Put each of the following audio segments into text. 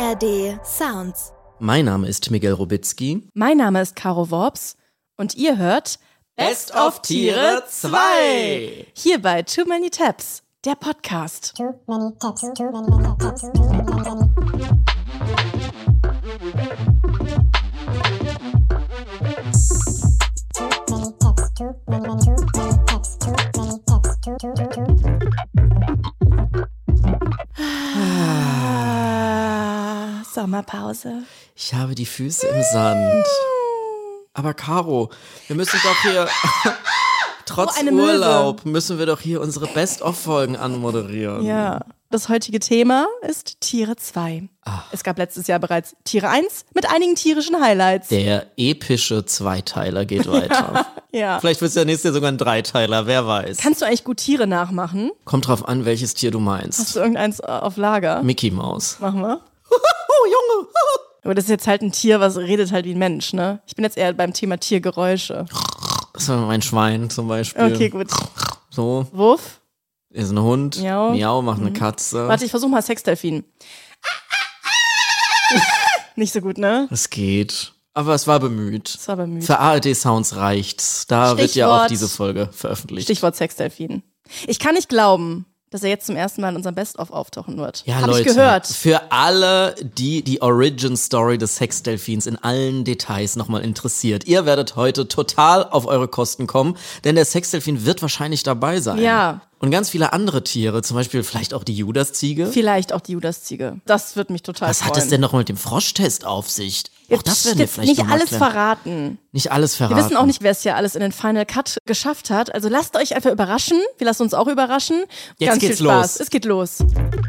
ARD Sounds. Mein Name ist Miguel Robitzky. Mein Name ist Caro Worps und ihr hört Best of Tiere 2 hier bei Too Many Tabs, der Podcast. Too many tabs, too many tabs, too many. Sommerpause. Ich habe die Füße im Sand. Aber Caro, wir müssen doch hier, trotz Urlaub, müssen wir doch hier unsere Best-of-Folgen anmoderieren. Ja, das heutige Thema ist Tiere 2. Es gab letztes Jahr bereits Tiere 1 mit einigen tierischen Highlights. Der epische Zweiteiler geht weiter. Ja. Vielleicht wird es ja nächstes Jahr sogar ein Dreiteiler, wer weiß. Kannst du eigentlich gut Tiere nachmachen? Kommt drauf an, welches Tier du meinst. Hast du irgendeins auf Lager? Mickey Maus. Machen wir. Oh, Junge! Aber das ist jetzt halt ein Tier, was redet halt wie ein Mensch, ne? Ich bin jetzt eher beim Thema Tiergeräusche. Das war mein Schwein zum Beispiel. Okay, gut. So, Wuff. ist ein Hund. Miau. Miau macht eine Katze. Warte, ich versuche mal Sexdelfin. Nicht so gut, ne? Es geht. Aber es war bemüht. Das war bemüht. Für ARD Sounds reicht's. Da wird ja auch Stichwort- diese Folge veröffentlicht. Stichwort Sexdelfin. Ich kann nicht glauben, dass er jetzt zum ersten Mal in unserem Best-of auftauchen wird. Ja, Hab Leute, ich gehört. für alle, die Origin-Story des Sexdelfins in allen Details nochmal interessiert, ihr werdet heute total auf eure Kosten kommen, denn der Sexdelfin wird wahrscheinlich dabei sein. Ja. Und ganz viele andere Tiere, zum Beispiel vielleicht auch die Judasziege. Vielleicht auch die Judasziege. Das wird mich total Was freuen. hat es denn noch mit dem Froschtest auf sich? Auch das werden wir Jetzt vielleicht nicht noch mal alles klären. verraten. Nicht alles verraten. Wir wissen auch nicht, wer es hier alles in den Final Cut geschafft hat. Also lasst euch einfach überraschen. Wir lassen uns auch überraschen. Jetzt Ganz geht's viel Spaß. los. Es geht los.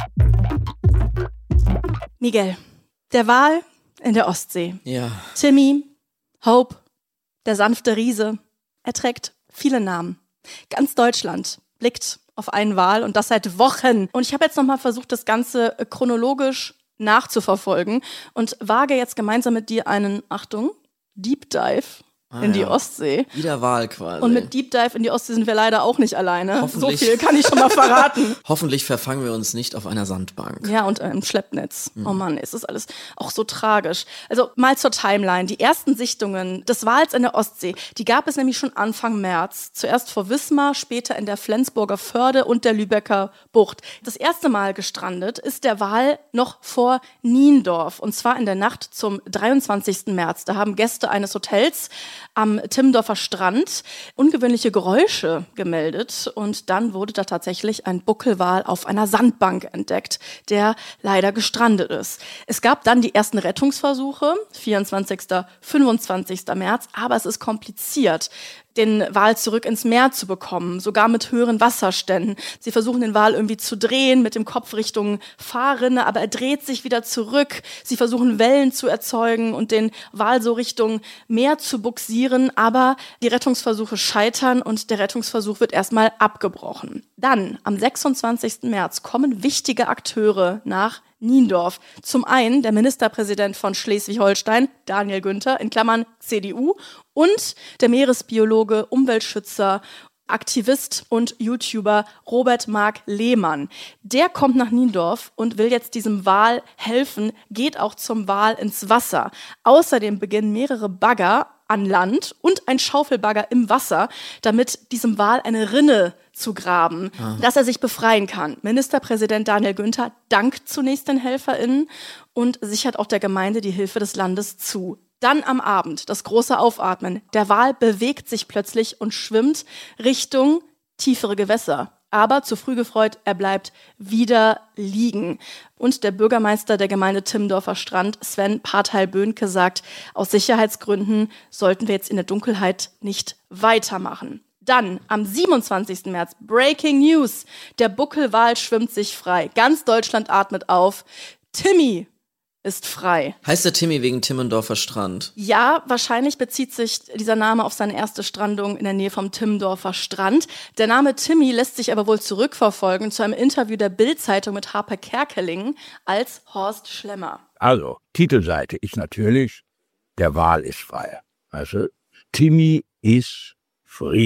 Miguel, der Wal in der Ostsee. Ja. Timmy, Hope, der sanfte Riese. Er trägt viele Namen. Ganz Deutschland blickt auf einen Wal und das seit Wochen. Und ich habe jetzt nochmal versucht, das Ganze chronologisch nachzuverfolgen und wage jetzt gemeinsam mit dir einen, Achtung, Deep Dive in die ja. Ostsee. Wieder Wahl quasi. Und mit Deep Dive in die Ostsee sind wir leider auch nicht alleine. So Hoffentlich. viel kann ich schon mal verraten. Hoffentlich verfangen wir uns nicht auf einer Sandbank. Ja, und im Schleppnetz. Oh Mann, es ist alles auch so tragisch. Also mal zur Timeline. Die ersten Sichtungen des Wals in der Ostsee, die gab es nämlich schon Anfang März. Zuerst vor Wismar, später in der Flensburger Förde und der Lübecker Bucht. Das erste Mal gestrandet ist der Wal noch vor Niendorf. Und zwar in der Nacht zum 23. März. Da haben Gäste eines Hotels am Timmendorfer Strand ungewöhnliche Geräusche gemeldet und dann wurde da tatsächlich ein Buckelwal auf einer Sandbank entdeckt, der leider gestrandet ist. Es gab dann die ersten Rettungsversuche, 24., 25. März, aber es ist kompliziert, den Wal zurück ins Meer zu bekommen, sogar mit höheren Wasserständen. Sie versuchen den Wal irgendwie zu drehen mit dem Kopf Richtung Fahrrinne, aber er dreht sich wieder zurück. Sie versuchen Wellen zu erzeugen und den Wal so Richtung Meer zu bugsieren, aber die Rettungsversuche scheitern und der Rettungsversuch wird erstmal abgebrochen. Dann, am 26. März, kommen wichtige Akteure nach Niendorf. Zum einen der Ministerpräsident von Schleswig-Holstein, Daniel Günther, in Klammern CDU, und der Meeresbiologe, Umweltschützer, Aktivist und YouTuber Robert Mark Lehmann. Der kommt nach Niendorf und will jetzt diesem Wal helfen, geht auch zum Wal ins Wasser. Außerdem beginnen mehrere Bagger an Land und ein Schaufelbagger im Wasser, damit diesem Wal eine Rinne zu graben, dass er sich befreien kann. Ministerpräsident Daniel Günther dankt zunächst den HelferInnen und sichert auch der Gemeinde die Hilfe des Landes zu. Dann am Abend das große Aufatmen. Der Wal bewegt sich plötzlich und schwimmt Richtung tiefere Gewässer. Aber zu früh gefreut, er bleibt wieder liegen. Und der Bürgermeister der Gemeinde Timmendorfer Strand, Sven Parteil-Böhnke, sagt, aus Sicherheitsgründen sollten wir jetzt in der Dunkelheit nicht weitermachen. Dann am 27. März, Breaking News, der Buckelwal schwimmt sich frei. Ganz Deutschland atmet auf. Timmy ist frei. Heißt der Timmy wegen Timmendorfer Strand? Ja, wahrscheinlich bezieht sich dieser Name auf seine erste Strandung in der Nähe vom Timmendorfer Strand. Der Name Timmy lässt sich aber wohl zurückverfolgen zu einem Interview der Bild-Zeitung mit Harper Kerkeling als Horst Schlemmer. Also, Titelseite ist natürlich, der Wal ist frei. Also, Timmy is free.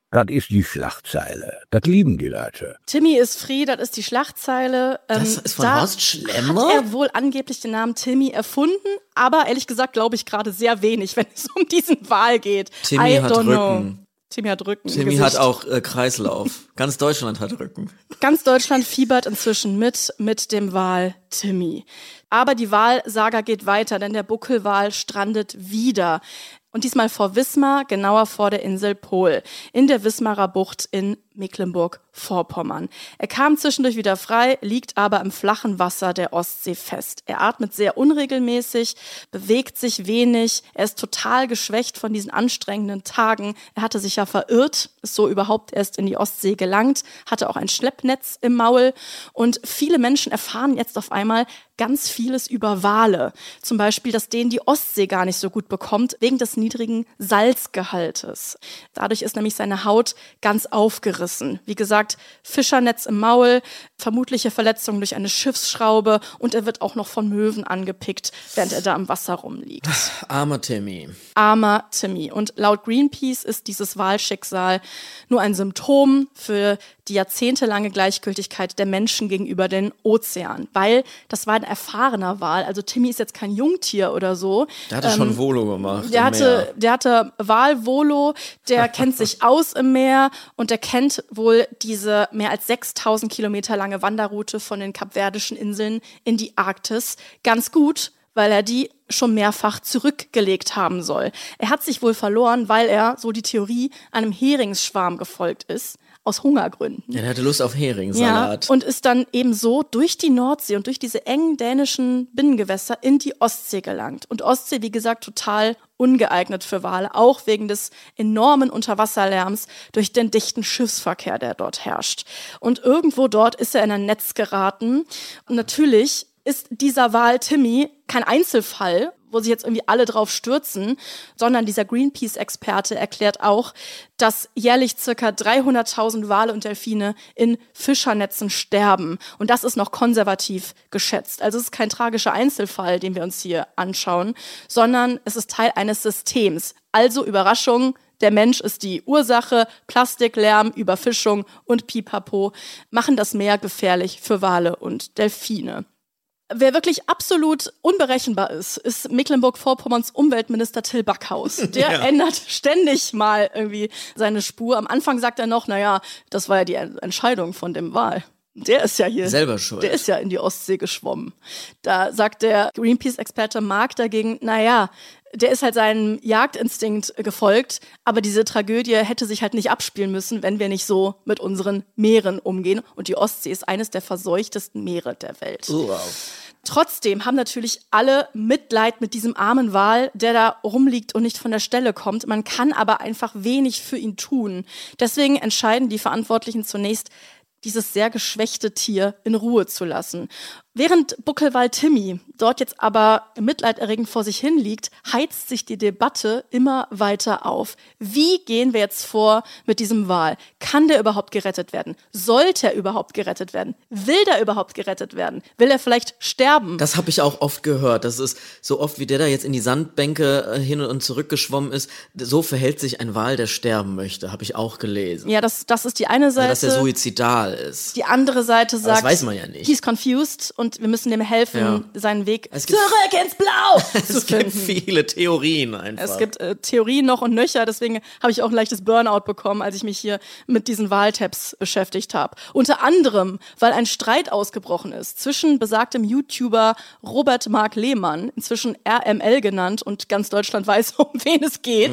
Das ist die Schlagzeile. Das lieben die Leute. Timmy ist free, das ist die Schlagzeile. Das ist von da Horst Schlemmer? Hat er wohl angeblich den Namen Timmy erfunden, aber ehrlich gesagt glaube ich gerade sehr wenig, wenn es um diesen Wal geht. Timmy hat Rücken. Timmy hat Rücken. Timmy hat auch Kreislauf. Ganz Deutschland hat Rücken. Ganz Deutschland fiebert inzwischen mit dem Wal Timmy. Aber die Walsaga geht weiter, denn der Buckelwal strandet wieder. Und diesmal vor Wismar, genauer vor der Insel Pol, in der Wismarer Bucht in Mecklenburg-Vorpommern. Er kam zwischendurch wieder frei, liegt aber im flachen Wasser der Ostsee fest. Er atmet sehr unregelmäßig, bewegt sich wenig, er ist total geschwächt von diesen anstrengenden Tagen. Er hatte sich ja verirrt, ist so überhaupt erst in die Ostsee gelangt, hatte auch ein Schleppnetz im Maul und viele Menschen erfahren jetzt auf einmal ganz vieles über Wale. Zum Beispiel, dass denen die Ostsee gar nicht so gut bekommt, wegen des niedrigen Salzgehaltes. Dadurch ist nämlich seine Haut ganz aufgerissen. Wie gesagt, Fischernetz im Maul, vermutliche Verletzungen durch eine Schiffsschraube und er wird auch noch von Möwen angepickt, während er da im Wasser rumliegt. Armer Timmy. Armer Timmy. Und laut Greenpeace ist dieses Walschicksal nur ein Symptom für die jahrzehntelange Gleichgültigkeit der Menschen gegenüber den Ozeanen. Weil das war ein erfahrener Wal. Also Timmy ist jetzt kein Jungtier oder so. Der hatte schon Volo gemacht. Der hatte Walvolo, der kennt sich aus im Meer und der kennt wohl diese mehr als 6.000 Kilometer lange Wanderroute von den Kapverdischen Inseln in die Arktis ganz gut, weil er die schon mehrfach zurückgelegt haben soll. Er hat sich wohl verloren, weil er, so die Theorie, einem Heringsschwarm gefolgt ist. Aus Hungergründen. Ja, der hatte Lust auf Heringssalat. Ja, und ist dann eben so durch die Nordsee und durch diese engen dänischen Binnengewässer in die Ostsee gelangt. Und Ostsee, wie gesagt, total ungeeignet für Wale, auch wegen des enormen Unterwasserlärms durch den dichten Schiffsverkehr, der dort herrscht. Und irgendwo dort ist er in ein Netz geraten. Und natürlich ist dieser Wal Timmy kein Einzelfall, wo sich jetzt irgendwie alle drauf stürzen, sondern dieser Greenpeace-Experte erklärt auch, dass jährlich circa 300.000 Wale und Delfine in Fischernetzen sterben. Und das ist noch konservativ geschätzt. Also es ist kein tragischer Einzelfall, den wir uns hier anschauen, sondern es ist Teil eines Systems. Also Überraschung, der Mensch ist die Ursache, Plastiklärm, Überfischung und Pipapo machen das Meer gefährlich für Wale und Delfine. Wer wirklich absolut unberechenbar ist Mecklenburg-Vorpommerns Umweltminister Till Backhaus. Der ändert ständig mal irgendwie seine Spur. Am Anfang sagt er noch, naja, das war ja die Entscheidung von dem Wal. Der ist ja hier selber schuld. Der ist ja in die Ostsee geschwommen. Da sagt der Greenpeace-Experte Mark dagegen, naja, der ist halt seinem Jagdinstinkt gefolgt, aber diese Tragödie hätte sich halt nicht abspielen müssen, wenn wir nicht so mit unseren Meeren umgehen. Und die Ostsee ist eines der verseuchtesten Meere der Welt. Wow. Trotzdem haben natürlich alle Mitleid mit diesem armen Wal, der da rumliegt und nicht von der Stelle kommt. Man kann aber einfach wenig für ihn tun. Deswegen entscheiden die Verantwortlichen zunächst, dieses sehr geschwächte Tier in Ruhe zu lassen. Während Buckelwal Timmy dort jetzt aber mitleiderregend vor sich hin liegt, heizt sich die Debatte immer weiter auf. Wie gehen wir jetzt vor mit diesem Wal? Kann der überhaupt gerettet werden? Sollte er überhaupt gerettet werden? Will der überhaupt gerettet werden? Will er vielleicht sterben? Das habe ich auch oft gehört. Das ist so oft, wie der da jetzt in die Sandbänke hin und zurück geschwommen ist. So verhält sich ein Wal, der sterben möchte, habe ich auch gelesen. Ja, das ist die eine Seite. Also, dass er suizidal ist. Die andere Seite sagt, das weiß man ja nicht. He's confused und wir müssen dem helfen, seinen Weg zurück ins Blau Es gibt viele Theorien einfach. Es gibt Theorien noch und nöcher, deswegen habe ich auch ein leichtes Burnout bekommen, als ich mich hier mit diesen Wahltabs beschäftigt habe. Unter anderem, weil ein Streit ausgebrochen ist zwischen besagtem YouTuber Robert Mark Lehmann, inzwischen RML genannt und ganz Deutschland weiß, um wen es geht.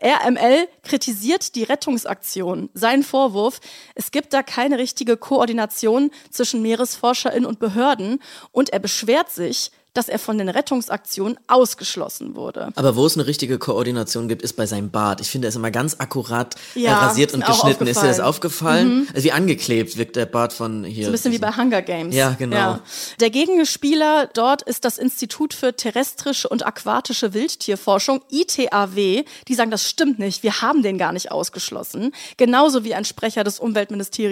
RML kritisiert die Rettungsaktion. Sein Vorwurf, es gibt da keine richtige Koordination zwischen MeeresforscherInnen und Behörden und er beschwert sich, dass er von den Rettungsaktionen ausgeschlossen wurde. Aber wo es eine richtige Koordination gibt, ist bei seinem Bart. Ich finde, er ist immer ganz akkurat rasiert und geschnitten. Ist dir das aufgefallen? Also wie angeklebt wirkt der Bart von hier. So ein bisschen wie bei Hunger Games. Ja, genau. Ja. Der Gegenspieler dort ist das Institut für terrestrische und aquatische Wildtierforschung, ITAW. Die sagen, das stimmt nicht, wir haben den gar nicht ausgeschlossen. Genauso wie ein Sprecher des Umweltministeriums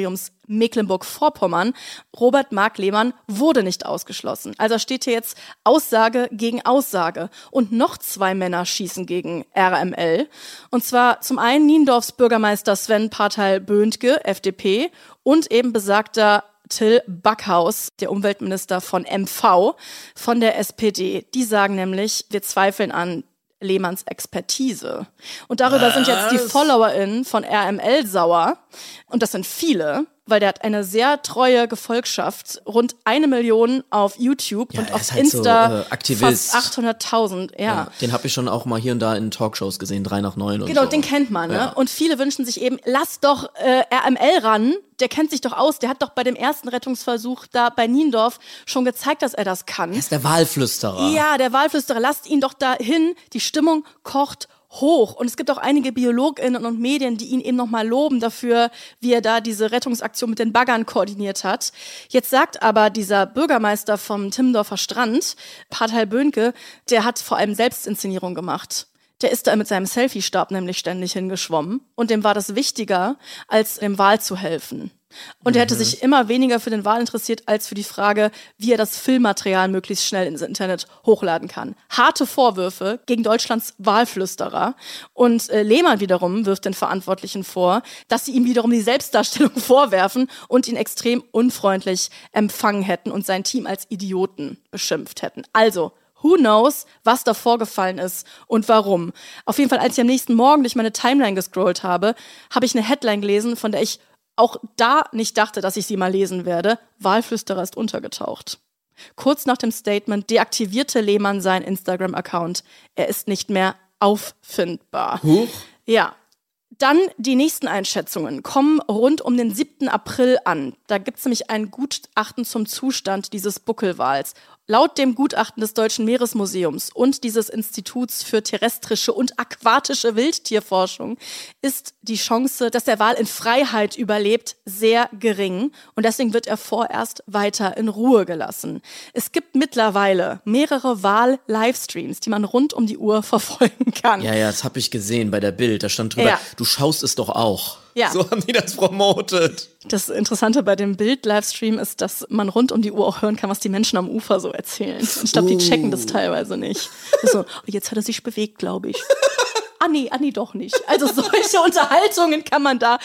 Mecklenburg-Vorpommern. Robert Mark Lehmann wurde nicht ausgeschlossen. Also steht hier jetzt Aussage gegen Aussage. Und noch 2 Männer schießen gegen RML. Und zwar zum einen Niendorfs Bürgermeister Sven Parteil-Böhntke, FDP, und eben besagter Till Backhaus, der Umweltminister von MV, von der SPD. Die sagen nämlich, wir zweifeln an Lehmanns Expertise. Und darüber sind jetzt die FollowerInnen von RML sauer. Und das sind viele, weil der hat eine sehr treue Gefolgschaft. Rund 1 Million auf YouTube und auf Insta so, Aktivist. fast 800.000. Ja. Den habe ich schon auch mal hier und da in Talkshows gesehen, 3 nach 9 und Genau, so. den kennt man. Ne? Ja. Und viele wünschen sich eben, lass doch RML ran. Der kennt sich doch aus. Der hat doch bei dem ersten Rettungsversuch da bei Niendorf schon gezeigt, dass er das kann. Er ist der Wahlflüsterer. Ja, der Wahlflüsterer. Lasst ihn doch dahin. Die Stimmung kocht hoch. Und es gibt auch einige BiologInnen und Medien, die ihn eben nochmal loben dafür, wie er da diese Rettungsaktion mit den Baggern koordiniert hat. Jetzt sagt aber dieser Bürgermeister vom Timmendorfer Strand, Parteil-Böhntke, der hat vor allem Selbstinszenierung gemacht. Der ist da mit seinem Selfie-Stab nämlich ständig hingeschwommen. Und dem war das wichtiger, als dem Wal zu helfen. Und er hätte sich immer weniger für den Wal interessiert, als für die Frage, wie er das Filmmaterial möglichst schnell ins Internet hochladen kann. Harte Vorwürfe gegen Deutschlands Walflüsterer. Und Lehmann wiederum wirft den Verantwortlichen vor, dass sie ihm wiederum die Selbstdarstellung vorwerfen und ihn extrem unfreundlich empfangen hätten und sein Team als Idioten beschimpft hätten. Also, who knows, was da vorgefallen ist und warum. Auf jeden Fall, als ich am nächsten Morgen durch meine Timeline gescrollt habe, habe ich eine Headline gelesen, von der ich auch da nicht dachte, dass ich sie mal lesen werde. Walflüsterer ist untergetaucht. Kurz nach dem Statement deaktivierte Lehmann seinen Instagram-Account. Er ist nicht mehr auffindbar. Huch. Ja. Dann die nächsten Einschätzungen kommen rund um den 7. April an. Da gibt es nämlich ein Gutachten zum Zustand dieses Buckelwals. Laut dem Gutachten des Deutschen Meeresmuseums und dieses Instituts für terrestrische und aquatische Wildtierforschung ist die Chance, dass der Wal in Freiheit überlebt, sehr gering. Und deswegen wird er vorerst weiter in Ruhe gelassen. Es gibt mittlerweile mehrere Wal-Livestreams, die man rund um die Uhr verfolgen kann. Ja, das habe ich gesehen bei der Bild. Da stand drüber, du schaust es doch auch. Ja. So haben die das promotet. Das Interessante bei dem Bild-Livestream ist, dass man rund um die Uhr auch hören kann, was die Menschen am Ufer so erzählen. Und ich glaube, die checken das teilweise nicht. Das ist so, jetzt hat er sich bewegt, glaube ich. Nee, doch nicht. Also solche Unterhaltungen kann man da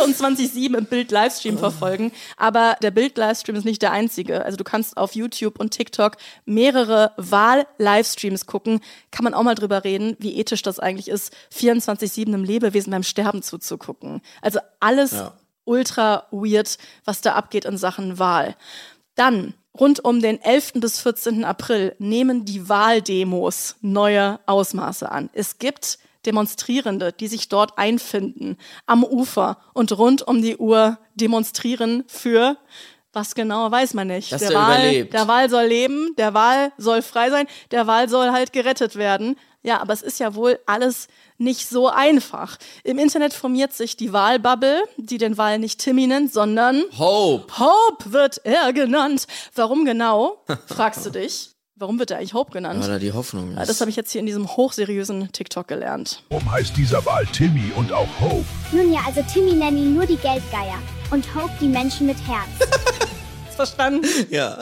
24/7 im Bild-Livestream verfolgen. Aber der Bild-Livestream ist nicht der einzige. Also du kannst auf YouTube und TikTok mehrere Wahl-Livestreams gucken. Kann man auch mal drüber reden, wie ethisch das eigentlich ist, 24/7 einem Lebewesen beim Sterben zuzugucken. Also alles ultra weird, was da abgeht in Sachen Wahl. Dann rund um den 11. bis 14. April nehmen die Wahldemos neue Ausmaße an. Es gibt Demonstrierende, die sich dort einfinden, am Ufer und rund um die Uhr demonstrieren für, was genau, weiß man nicht. Dass der überlebt. Der Wal soll leben, der Wal soll frei sein, der Wal soll halt gerettet werden. Ja, aber es ist ja wohl alles nicht so einfach. Im Internet formiert sich die Walbubble, die den Wal nicht Timmy nennt, sondern Hope. Hope wird er genannt. Warum genau, fragst du dich? Warum wird er eigentlich Hope genannt? Weil da die Hoffnung ist. Das habe ich jetzt hier in diesem hochseriösen TikTok gelernt. Warum heißt dieser Wal Timmy und auch Hope? Nun ja, also Timmy nennen ihn nur die Geldgeier und Hope die Menschen mit Herz. Hast verstanden? Ja.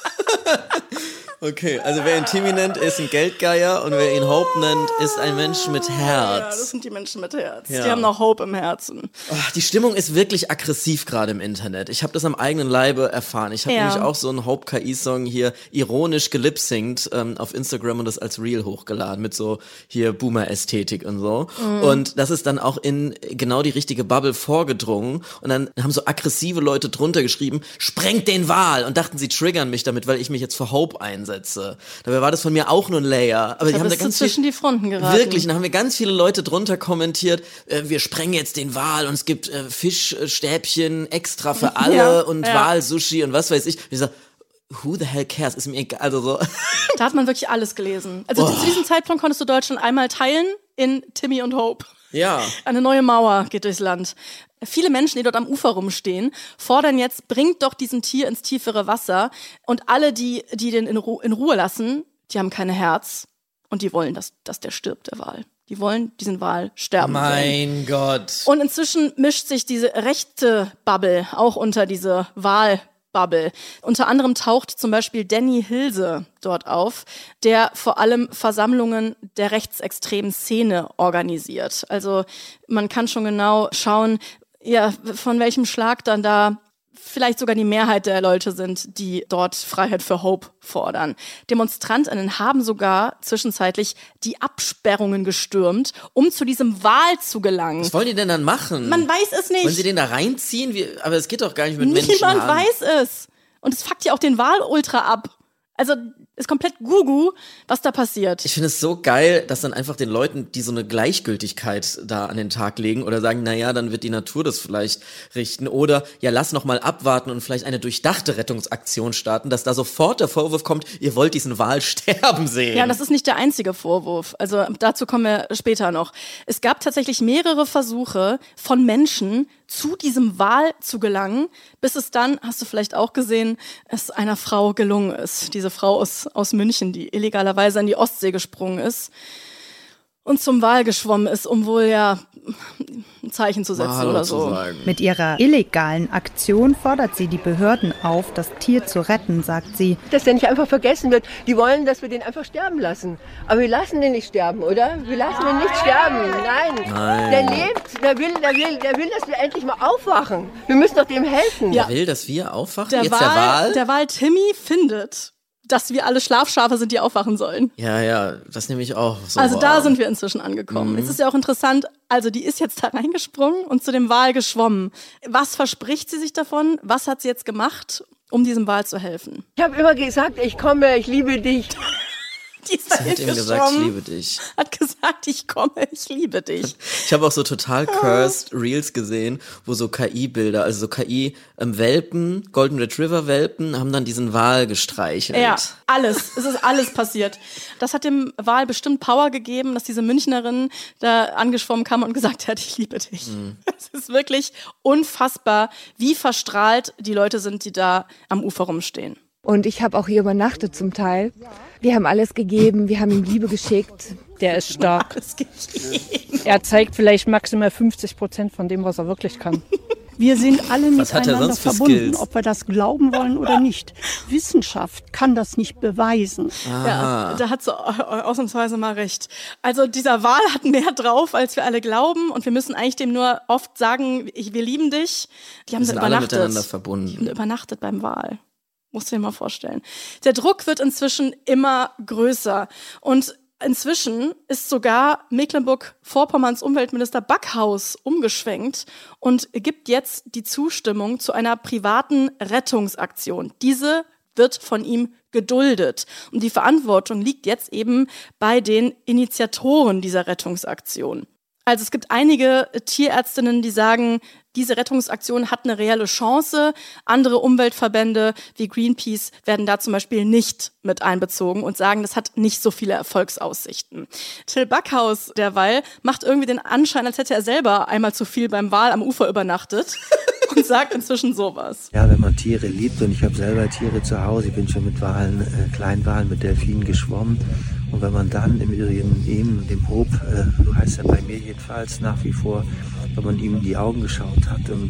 Okay, also wer ihn Timmy nennt, ist ein Geldgeier und wer ihn Hope nennt, ist ein Mensch mit Herz. Ja, das sind die Menschen mit Herz. Ja. Die haben noch Hope im Herzen. Die Stimmung ist wirklich aggressiv gerade im Internet. Ich habe das am eigenen Leibe erfahren. Ich habe nämlich auch so einen Hope-KI-Song hier ironisch gelipsingt auf Instagram und das als Reel hochgeladen mit so hier Boomer-Ästhetik und so. Und das ist dann auch in genau die richtige Bubble vorgedrungen und dann haben so aggressive Leute drunter geschrieben, sprengt den Wal und dachten, sie triggern mich damit, weil ich mich jetzt für Hope einsetze. Dabei war das von mir auch nur ein Layer. Aber die haben da ganz zwischen die Fronten geraten. Wirklich, und dann haben wir ganz viele Leute drunter kommentiert, wir sprengen jetzt den Wal und es gibt Fischstäbchen extra für alle und Wal-Sushi und was weiß ich. Und ich so, who the hell cares? Ist mir egal. Also so. Da hat man wirklich alles gelesen. Also zu diesem Zeitpunkt konntest du Deutschland einmal teilen in Timmy und Hope. Ja. Eine neue Mauer geht durchs Land. Viele Menschen, die dort am Ufer rumstehen, fordern jetzt, bringt doch diesen Tier ins tiefere Wasser. Und alle, die den in Ruhe lassen, die haben kein Herz und die wollen, dass der stirbt, der Wal. Die wollen diesen Wal sterben sehen. Mein Gott. Und inzwischen mischt sich diese rechte Bubble auch unter diese Wahlbubble. Unter anderem taucht zum Beispiel Danny Hilse dort auf, der vor allem Versammlungen der rechtsextremen Szene organisiert. Also man kann schon genau schauen, ja, von welchem Schlag dann da vielleicht sogar die Mehrheit der Leute sind, die dort Freiheit für Hope fordern. DemonstrantInnen haben sogar zwischenzeitlich die Absperrungen gestürmt, um zu diesem Wal zu gelangen. Was wollen die denn dann machen? Man weiß es nicht. Wollen sie den da reinziehen? Aber es geht doch gar nicht mit Menschen. Niemand weiß es. Und es fuckt ja auch den Wal ultra ab. Also ist komplett Gugu, was da passiert. Ich finde es so geil, dass dann einfach den Leuten, die so eine Gleichgültigkeit da an den Tag legen oder sagen, naja, dann wird die Natur das vielleicht richten oder ja, lass noch mal abwarten und vielleicht eine durchdachte Rettungsaktion starten, dass da sofort der Vorwurf kommt, ihr wollt diesen Wal sterben sehen. Ja, das ist nicht der einzige Vorwurf. Also dazu kommen wir später noch. Es gab tatsächlich mehrere Versuche von Menschen, zu diesem Wal zu gelangen, bis es dann, hast du vielleicht auch gesehen, es einer Frau gelungen ist. Diese Frau aus München, die illegalerweise in die Ostsee gesprungen ist und zum Wal geschwommen ist, um wohl ja ein Zeichen zu setzen oder so. Mit ihrer illegalen Aktion fordert sie die Behörden auf, das Tier zu retten, sagt sie. Dass der nicht einfach vergessen wird. Die wollen, dass wir den einfach sterben lassen. Aber wir lassen den nicht sterben, oder? Wir lassen ihn nicht sterben. Nein. Der lebt, der will, dass wir endlich mal aufwachen. Wir müssen doch dem helfen. Der will, dass wir aufwachen? Der Wal Timmy findet, dass wir alle Schlafschafe sind, die aufwachen sollen. Ja, das nehme ich auch so. Also da sind wir inzwischen angekommen. Es ist ja auch interessant, also die ist jetzt da reingesprungen und zu dem Wal geschwommen. Was verspricht sie sich davon? Was hat sie jetzt gemacht, um diesem Wal zu helfen? Ich habe immer gesagt, ich komme, ich liebe dich. Die ist sie hat ihm gesagt, ich liebe dich. Hat gesagt, ich komme, ich liebe dich. Ich habe auch so total cursed Reels gesehen, wo so KI-Bilder, also so KI-Welpen, Golden Retriever-Welpen, haben dann diesen Wal gestreichelt. Ja, es ist alles passiert. Das hat dem Wal bestimmt Power gegeben, dass diese Münchnerin da angeschwommen kam und gesagt hat, ich liebe dich. Es ist wirklich unfassbar, wie verstrahlt die Leute sind, die da am Ufer rumstehen. Und ich habe auch hier übernachtet zum Teil. Wir haben alles gegeben, wir haben ihm Liebe geschickt. Der ist stark. Er zeigt vielleicht maximal 50% von dem, was er wirklich kann. Wir sind alle miteinander verbunden, Skills? ob wir das glauben wollen oder nicht. Wissenschaft kann das nicht beweisen. Ja, da hat sie ausnahmsweise mal recht. Also dieser Wal hat mehr drauf, als wir alle glauben. Und wir müssen eigentlich dem nur oft sagen, wir lieben dich. Die haben dann übernachtet. Alle miteinander verbunden. Die haben übernachtet beim Wal. Musst du dir mal vorstellen. Der Druck wird inzwischen immer größer. Und inzwischen ist sogar Mecklenburg-Vorpommerns Umweltminister Backhaus umgeschwenkt und gibt jetzt die Zustimmung zu einer privaten Rettungsaktion. Diese wird von ihm geduldet. Und die Verantwortung liegt jetzt eben bei den Initiatoren dieser Rettungsaktion. Also es gibt einige Tierärztinnen, die sagen, diese Rettungsaktion hat eine reelle Chance. Andere Umweltverbände wie Greenpeace werden da zum Beispiel nicht mit einbezogen und sagen, das hat nicht so viele Erfolgsaussichten. Till Backhaus derweil macht irgendwie den Anschein, als hätte er selber einmal zu viel beim Wal am Ufer übernachtet und sagt inzwischen sowas. Ja, wenn man Tiere liebt, und ich habe selber Tiere zu Hause, ich bin schon mit Walen, Kleinwalen, mit Delfinen geschwommen. Und wenn man dann im Übrigen ihm, dem Hope, so heißt er bei mir jedenfalls nach wie vor, wenn man ihm in die Augen geschaut hat und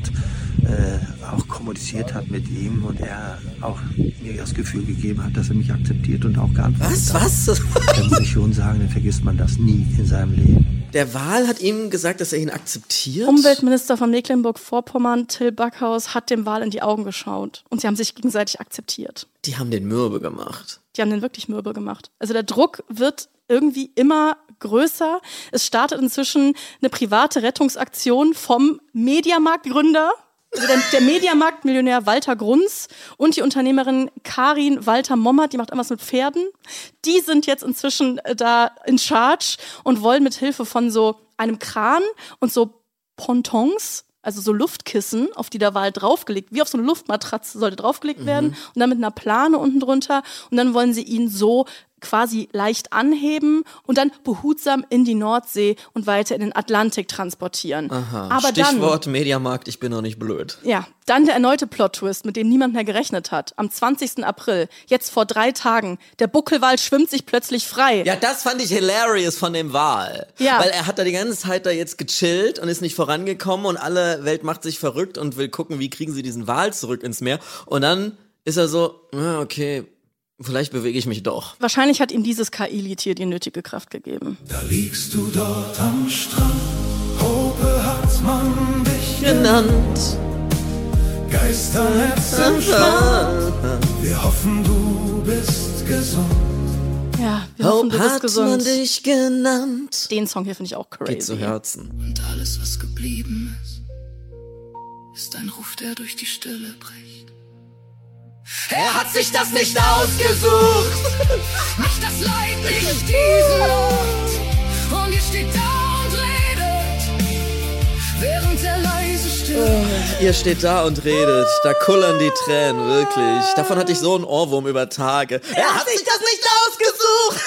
auch kommuniziert hat mit ihm und er auch mir das Gefühl gegeben hat, dass er mich akzeptiert und auch geantwortet hat. Was? Dann muss ich schon sagen, dann vergisst man das nie in seinem Leben. Der Wal hat ihm gesagt, dass er ihn akzeptiert? Umweltminister von Mecklenburg-Vorpommern, Till Backhaus, hat dem Wal in die Augen geschaut und sie haben sich gegenseitig akzeptiert. Die haben den mürbe gemacht. Die haben den wirklich mürbe gemacht. Also der Druck wird irgendwie immer größer. Es startet inzwischen eine private Rettungsaktion vom Mediamarkt-Gründer, also der Mediamarkt-Millionär Walter Grunz und die Unternehmerin Karin Walter-Mommert, die macht irgendwas mit Pferden. Die sind jetzt inzwischen da in charge und wollen mit Hilfe von so einem Kran und so Pontons, also so Luftkissen, auf die der Wal draufgelegt, wie auf so eine Luftmatratze sollte draufgelegt werden und dann mit einer Plane unten drunter und dann wollen sie ihn so quasi leicht anheben und dann behutsam in die Nordsee und weiter in den Atlantik transportieren. Aha, aber Stichwort Mediamarkt, ich bin noch nicht blöd. Ja, dann der erneute Plot-Twist, mit dem niemand mehr gerechnet hat. Am 20. April, jetzt vor 3 Tagen, der Buckelwal schwimmt sich plötzlich frei. Ja, das fand ich hilarious von dem Wal. Ja. Weil er hat da die ganze Zeit da jetzt gechillt und ist nicht vorangekommen und alle Welt macht sich verrückt und will gucken, wie kriegen sie diesen Wal zurück ins Meer. Und dann ist er so, okay, vielleicht bewege ich mich doch. Wahrscheinlich hat ihm dieses KI-Lied die nötige Kraft gegeben. Da liegst du dort am Strand, Hope hat man dich genannt. Geisternetz entspannt, wir hoffen, du bist gesund. Ja, wir hoffen, du bist hat gesund. Man dich genannt. Den Song hier finde ich auch crazy. Geht zu Herzen. Und alles, was geblieben ist ein Ruf, der durch die Stille bricht. Er hat sich das nicht ausgesucht, nicht das Leid, nicht diesen Ort. Und ihr steht da und redet, während er leise stirbt. Ihr steht da und redet, da kullern die Tränen, wirklich. Davon hatte ich so einen Ohrwurm über Tage. Er hat sich das nicht ausgesucht!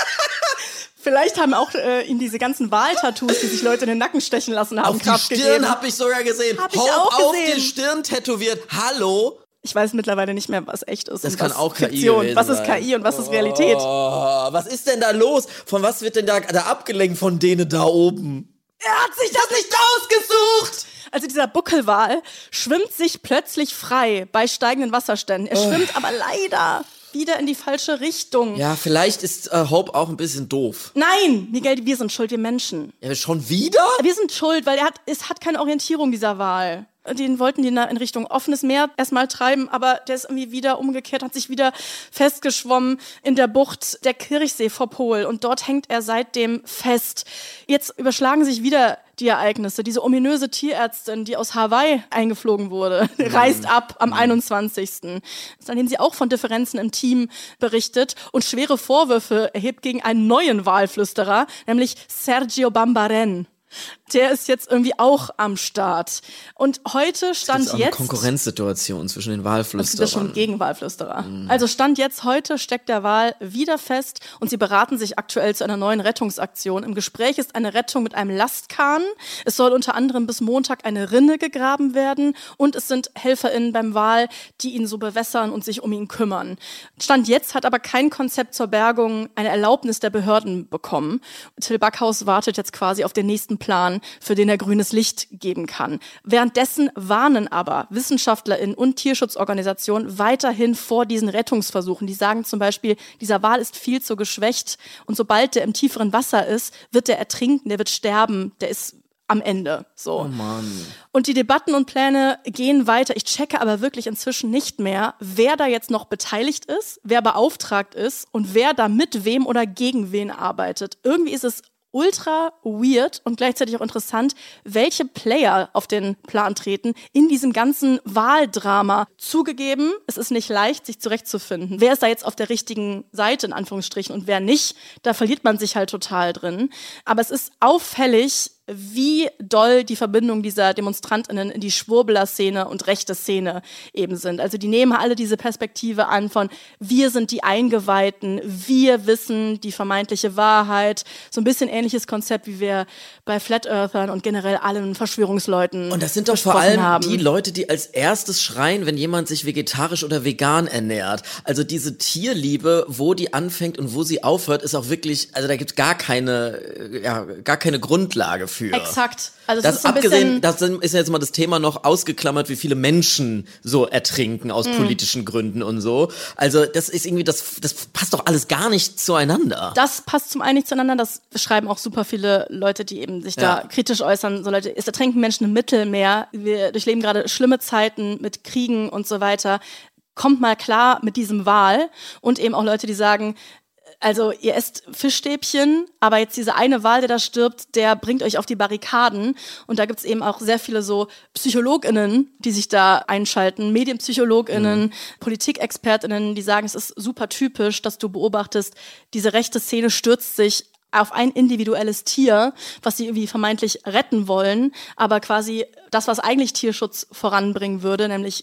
Vielleicht haben auch ihm diese ganzen Wahltattoos, die sich Leute in den Nacken stechen lassen haben, Kraft gegeben. Auf die Stirn habe ich sogar gesehen. Hab ich auch gesehen. Auf die Stirn tätowiert. Hallo? Ich weiß mittlerweile nicht mehr, was echt ist. Das und kann was auch KI Fiktion. gewesen Was ist sein. KI und was ist Realität? Was ist denn da los? Von was wird denn da abgelenkt von denen da oben? Er hat sich das nicht ausgesucht! Also dieser Buckelwal schwimmt sich plötzlich frei bei steigenden Wasserständen. Er schwimmt aber leider wieder in die falsche Richtung. Ja, vielleicht ist Hope auch ein bisschen doof. Nein, Miguel, wir sind schuld, wir Menschen. Ja, schon wieder? Wir sind schuld, weil es hat keine Orientierung, dieser Wal. Den wollten die in Richtung offenes Meer erstmal treiben, aber der ist irgendwie wieder umgekehrt, hat sich wieder festgeschwommen in der Bucht der Kirchsee vor Pol und dort hängt er seitdem fest. Jetzt überschlagen sich wieder die Ereignisse. Diese ominöse Tierärztin, die aus Hawaii eingeflogen wurde, reist ab am 21. Nachdem sie auch von Differenzen im Team berichtet und schwere Vorwürfe erhebt gegen einen neuen Walflüsterer, nämlich Sergio Bambaren. Der ist jetzt irgendwie auch am Start. Und heute stand jetzt... Eine Konkurrenzsituation zwischen den Walflüsterern. Das ist schon gegen Walflüsterer. Also stand jetzt heute, steckt der Wal wieder fest und sie beraten sich aktuell zu einer neuen Rettungsaktion. Im Gespräch ist eine Rettung mit einem Lastkahn. Es soll unter anderem bis Montag eine Rinne gegraben werden und es sind HelferInnen beim Wal, die ihn so bewässern und sich um ihn kümmern. Stand jetzt hat aber kein Konzept zur Bergung eine Erlaubnis der Behörden bekommen. Till Backhaus wartet jetzt quasi auf den nächsten Plan, für den er grünes Licht geben kann. Währenddessen warnen aber WissenschaftlerInnen und Tierschutzorganisationen weiterhin vor diesen Rettungsversuchen. Die sagen zum Beispiel, dieser Wal ist viel zu geschwächt und sobald der im tieferen Wasser ist, wird der ertrinken, der wird sterben, der ist am Ende. So. Oh Mann. Und die Debatten und Pläne gehen weiter. Ich checke aber wirklich inzwischen nicht mehr, wer da jetzt noch beteiligt ist, wer beauftragt ist und wer da mit wem oder gegen wen arbeitet. Irgendwie ist es ultra weird und gleichzeitig auch interessant, welche Player auf den Plan treten in diesem ganzen Wahldrama. Zugegeben, es ist nicht leicht, sich zurechtzufinden. Wer ist da jetzt auf der richtigen Seite, in Anführungsstrichen, und wer nicht? Da verliert man sich halt total drin. Aber es ist auffällig, wie doll die Verbindungen dieser DemonstrantInnen in die Schwurbler-Szene und rechte Szene eben sind. Also die nehmen alle diese Perspektive an von wir sind die Eingeweihten, wir wissen die vermeintliche Wahrheit. So ein bisschen ähnliches Konzept, wie wir bei Flat Earthern und generell allen Verschwörungsleuten Und das sind doch vor allem haben. Die Leute, die als erstes schreien, wenn jemand sich vegetarisch oder vegan ernährt. Also diese Tierliebe, wo die anfängt und wo sie aufhört, ist auch wirklich, also da gibt's gar keine Grundlage für. Exakt. Also das ist so ein abgesehen, bisschen das ist jetzt mal das Thema noch ausgeklammert, wie viele Menschen so ertrinken aus politischen Gründen und so. Also das ist irgendwie, das passt doch alles gar nicht zueinander. Das passt zum einen nicht zueinander, das schreiben auch super viele Leute, die eben sich da kritisch äußern. So Leute, es ertrinken Menschen im Mittelmeer, wir durchleben gerade schlimme Zeiten mit Kriegen und so weiter. Kommt mal klar mit diesem Wal. Und eben auch Leute, die sagen, also ihr esst Fischstäbchen, aber jetzt dieser eine Wal, der da stirbt, der bringt euch auf die Barrikaden. Und da gibt's eben auch sehr viele so PsychologInnen, die sich da einschalten, MedienpsychologInnen, Politikexpertinnen, die sagen, es ist super typisch, dass du beobachtest, diese rechte Szene stürzt sich auf ein individuelles Tier, was sie irgendwie vermeintlich retten wollen, aber quasi das, was eigentlich Tierschutz voranbringen würde, nämlich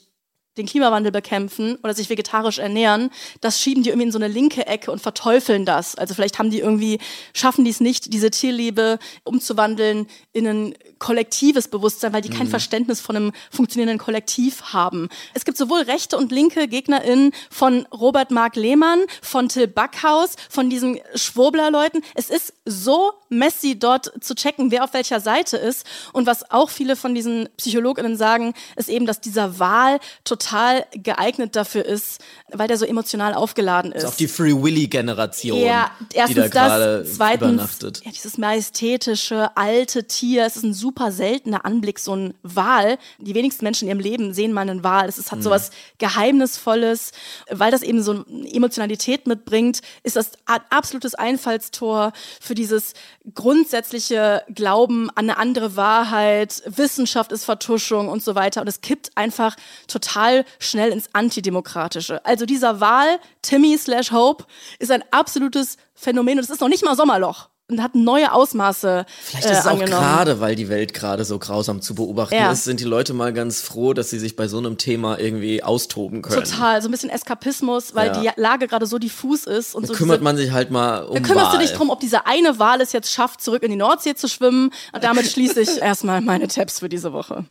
den Klimawandel bekämpfen oder sich vegetarisch ernähren, das schieben die irgendwie in so eine linke Ecke und verteufeln das. Also vielleicht schaffen die es nicht, diese Tierliebe umzuwandeln in ein kollektives Bewusstsein, weil die kein Verständnis von einem funktionierenden Kollektiv haben. Es gibt sowohl rechte und linke GegnerInnen von Robert Mark Lehmann, von Till Backhaus, von diesen Schwurbler-Leuten. Es ist so messy dort zu checken, wer auf welcher Seite ist. Und was auch viele von diesen PsychologInnen sagen, ist eben, dass dieser Wahl total geeignet dafür ist, weil der so emotional aufgeladen ist. Das ist auch die Free Willy-Generation, ja, die da gerade übernachtet. Ja, dieses majestätische, alte Tier, es ist ein super seltener Anblick, so ein Wal. Die wenigsten Menschen in ihrem Leben sehen mal einen Wal. Es hat so was Geheimnisvolles. Weil das eben so eine Emotionalität mitbringt, ist das ein absolutes Einfallstor für dieses grundsätzliche Glauben an eine andere Wahrheit. Wissenschaft ist Vertuschung und so weiter. Und es kippt einfach total schnell ins Antidemokratische. Also dieser Wal, Timmy/Hope, ist ein absolutes Phänomen. Und es ist noch nicht mal Sommerloch. Und hat neue Ausmaße Vielleicht ist es auch gerade, weil die Welt gerade so grausam zu beobachten ist, sind die Leute mal ganz froh, dass sie sich bei so einem Thema irgendwie austoben können. Total, so ein bisschen Eskapismus, weil die Lage gerade so diffus ist. Und da so kümmert man sich halt mal um Da kümmerst Wal. du dich drum, ob dieser eine Wal es jetzt schafft, zurück in die Nordsee zu schwimmen. Und damit schließe ich erstmal meine Tabs für diese Woche.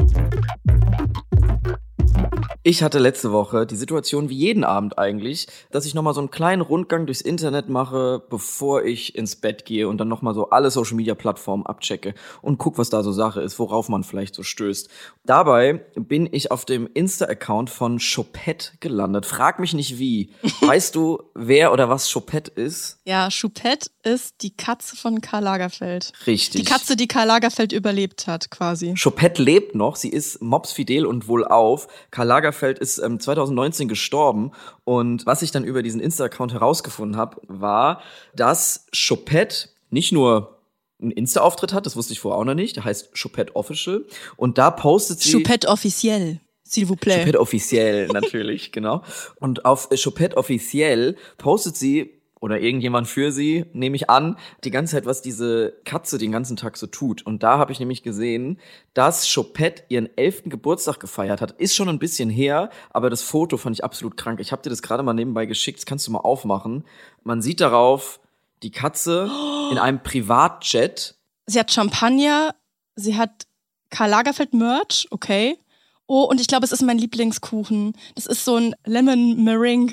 Ich hatte letzte Woche die Situation, wie jeden Abend eigentlich, dass ich nochmal so einen kleinen Rundgang durchs Internet mache, bevor ich ins Bett gehe und dann nochmal so alle Social-Media-Plattformen abchecke und guck, was da so Sache ist, worauf man vielleicht so stößt. Dabei bin ich auf dem Insta-Account von Choupette gelandet. Frag mich nicht wie. Weißt du, wer oder was Choupette ist? Ja, Choupette ist die Katze von Karl Lagerfeld. Richtig. Die Katze, die Karl Lagerfeld überlebt hat, quasi. Choupette lebt noch, sie ist mopsfidel und wohlauf. Karl Lagerfeld ist 2019 gestorben und was ich dann über diesen Insta-Account herausgefunden habe, war, dass Choupette nicht nur einen Insta-Auftritt hat, das wusste ich vorher auch noch nicht, der heißt Choupette Official und da postet sie... Choupette Officiel, s'il vous plaît. Choupette Officiel, natürlich, genau. Und auf Choupette Officiel postet sie oder irgendjemand für sie, nehme ich an, die ganze Zeit, was diese Katze den ganzen Tag so tut. Und da habe ich nämlich gesehen, dass Choupette ihren 11. Geburtstag gefeiert hat. Ist schon ein bisschen her, aber das Foto fand ich absolut krank. Ich habe dir das gerade mal nebenbei geschickt, das kannst du mal aufmachen. Man sieht darauf die Katze in einem Privatjet. Sie hat Champagner, sie hat Karl Lagerfeld Merch, okay. Oh, und ich glaube, es ist mein Lieblingskuchen. Das ist so ein Lemon Meringue.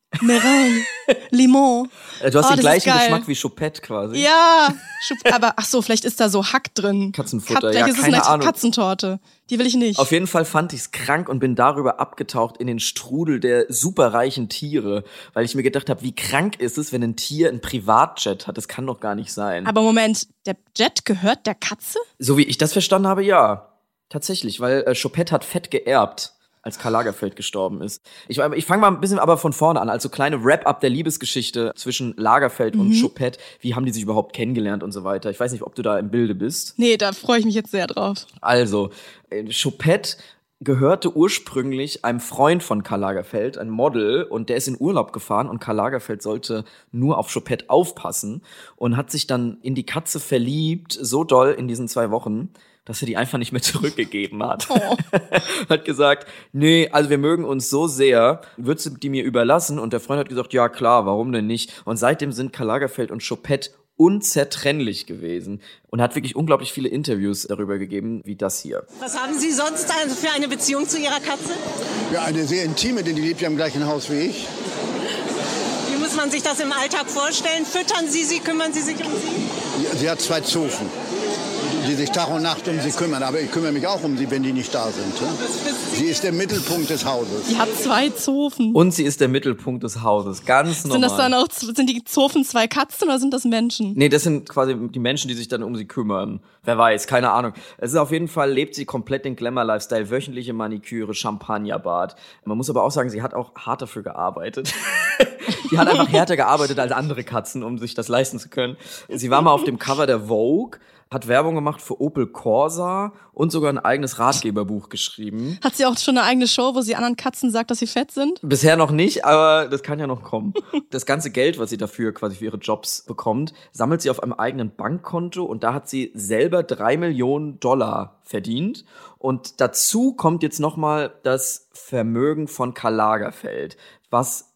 Limon. Du hast den gleichen Geschmack wie Choupette quasi. Ja, aber ach so, vielleicht ist da so Hack drin. Katzenfutter, vielleicht ist es eine Ahnung. Katzentorte. Die will ich nicht. Auf jeden Fall fand ich's krank und bin darüber abgetaucht in den Strudel der superreichen Tiere, weil ich mir gedacht habe, wie krank ist es, wenn ein Tier ein Privatjet hat? Das kann doch gar nicht sein. Aber Moment, der Jet gehört der Katze? So wie ich das verstanden habe, ja. Tatsächlich, weil Choupette hat Fett geerbt, als Karl Lagerfeld gestorben ist. Ich fange mal ein bisschen aber von vorne an, also kleine Wrap-up der Liebesgeschichte zwischen Lagerfeld und Choupette. Wie haben die sich überhaupt kennengelernt und so weiter? Ich weiß nicht, ob du da im Bilde bist. Nee, da freue ich mich jetzt sehr drauf. Also, Choupette gehörte ursprünglich einem Freund von Karl Lagerfeld, ein Model, und der ist in Urlaub gefahren und Karl Lagerfeld sollte nur auf Choupette aufpassen und hat sich dann in die Katze verliebt, so doll in diesen 2 Wochen, dass er die einfach nicht mehr zurückgegeben hat. Oh. Hat gesagt, nee, also wir mögen uns so sehr, würdest du die mir überlassen? Und der Freund hat gesagt, ja klar, warum denn nicht? Und seitdem sind Karl Lagerfeld und Choupette unzertrennlich gewesen und hat wirklich unglaublich viele Interviews darüber gegeben, wie das hier. Was haben Sie sonst für eine Beziehung zu Ihrer Katze? Ja, eine sehr intime, denn die lebt ja im gleichen Haus wie ich. Wie muss man sich das im Alltag vorstellen? Füttern Sie sie, kümmern Sie sich um sie? Ja, sie hat 2 Zofen, die sich Tag und Nacht um sie kümmern. Aber ich kümmere mich auch um sie, wenn die nicht da sind. Sie ist der Mittelpunkt des Hauses. Sie hat 2 Zofen. Und sie ist der Mittelpunkt des Hauses, ganz normal. Sind die Zofen 2 Katzen oder sind das Menschen? Nee, das sind quasi die Menschen, die sich dann um sie kümmern. Wer weiß, keine Ahnung. Es ist auf jeden Fall, lebt sie komplett den Glamour-Lifestyle, wöchentliche Maniküre, Champagnerbad. Man muss aber auch sagen, sie hat auch hart dafür gearbeitet. Die hat einfach härter gearbeitet als andere Katzen, um sich das leisten zu können. Sie war mal auf dem Cover der Vogue, hat Werbung gemacht für Opel Corsa und sogar ein eigenes Ratgeberbuch geschrieben. Hat sie auch schon eine eigene Show, wo sie anderen Katzen sagt, dass sie fett sind? Bisher noch nicht, aber das kann ja noch kommen. Das ganze Geld, was sie dafür quasi für ihre Jobs bekommt, sammelt sie auf einem eigenen Bankkonto und da hat sie selber $3 Millionen verdient. Und dazu kommt jetzt nochmal das Vermögen von Karl Lagerfeld, was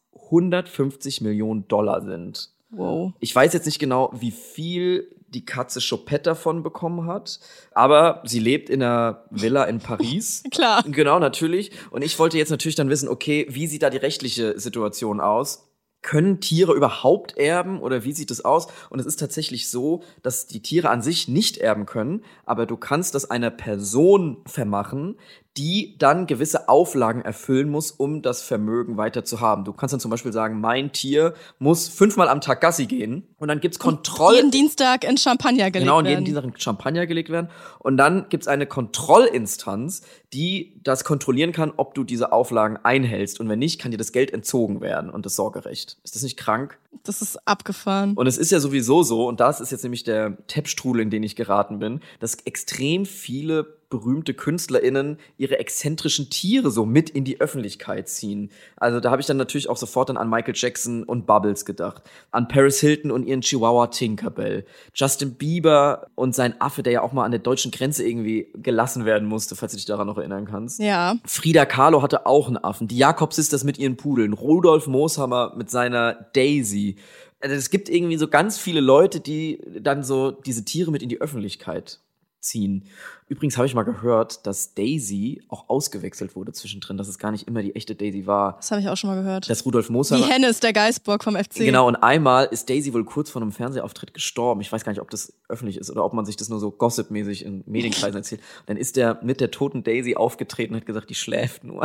$150 Millionen sind. Wow. Ich weiß jetzt nicht genau, wie viel die Katze Choupette davon bekommen hat, aber sie lebt in einer Villa in Paris. Klar. Genau, natürlich. Und ich wollte jetzt natürlich dann wissen, okay, wie sieht da die rechtliche Situation aus? Können Tiere überhaupt erben oder wie sieht es aus? Und es ist tatsächlich so, dass die Tiere an sich nicht erben können, aber du kannst das einer Person vermachen, die dann gewisse Auflagen erfüllen muss, um das Vermögen weiter zu haben. Du kannst dann zum Beispiel sagen, mein Tier muss 5-mal am Tag Gassi gehen und dann gibt's jeden Dienstag in Champagner gelegt werden. Genau, und jeden Dienstag in Champagner gelegt werden. Und dann gibt's eine Kontrollinstanz, die das kontrollieren kann, ob du diese Auflagen einhältst. Und wenn nicht, kann dir das Geld entzogen werden und das Sorgerecht. Ist das nicht krank? Das ist abgefahren. Und es ist ja sowieso so, und das ist jetzt nämlich der Teppstrudel, in den ich geraten bin, dass extrem viele berühmte KünstlerInnen ihre exzentrischen Tiere so mit in die Öffentlichkeit ziehen. Also da habe ich dann natürlich auch sofort dann an Michael Jackson und Bubbles gedacht. An Paris Hilton und ihren Chihuahua Tinkerbell. Justin Bieber und sein Affe, der ja auch mal an der deutschen Grenze irgendwie gelassen werden musste, falls du dich daran noch erinnern kannst. Ja. Frida Kahlo hatte auch einen Affen. Die Jakobs-Sisters mit ihren Pudeln. Rudolf Mooshammer mit seiner Daisy. Also es gibt irgendwie so ganz viele Leute, die dann so diese Tiere mit in die Öffentlichkeit ziehen. Übrigens habe ich mal gehört, dass Daisy auch ausgewechselt wurde zwischendrin, dass es gar nicht immer die echte Daisy war. Das habe ich auch schon mal gehört. Dass Rudolf Mooshammer... Die Hennes, der Geißbock vom FC. Genau, und einmal ist Daisy wohl kurz vor einem Fernsehauftritt gestorben. Ich weiß gar nicht, ob das öffentlich ist oder ob man sich das nur so gossipmäßig in Medienkreisen erzählt. Dann ist der mit der toten Daisy aufgetreten und hat gesagt, die schläft nur.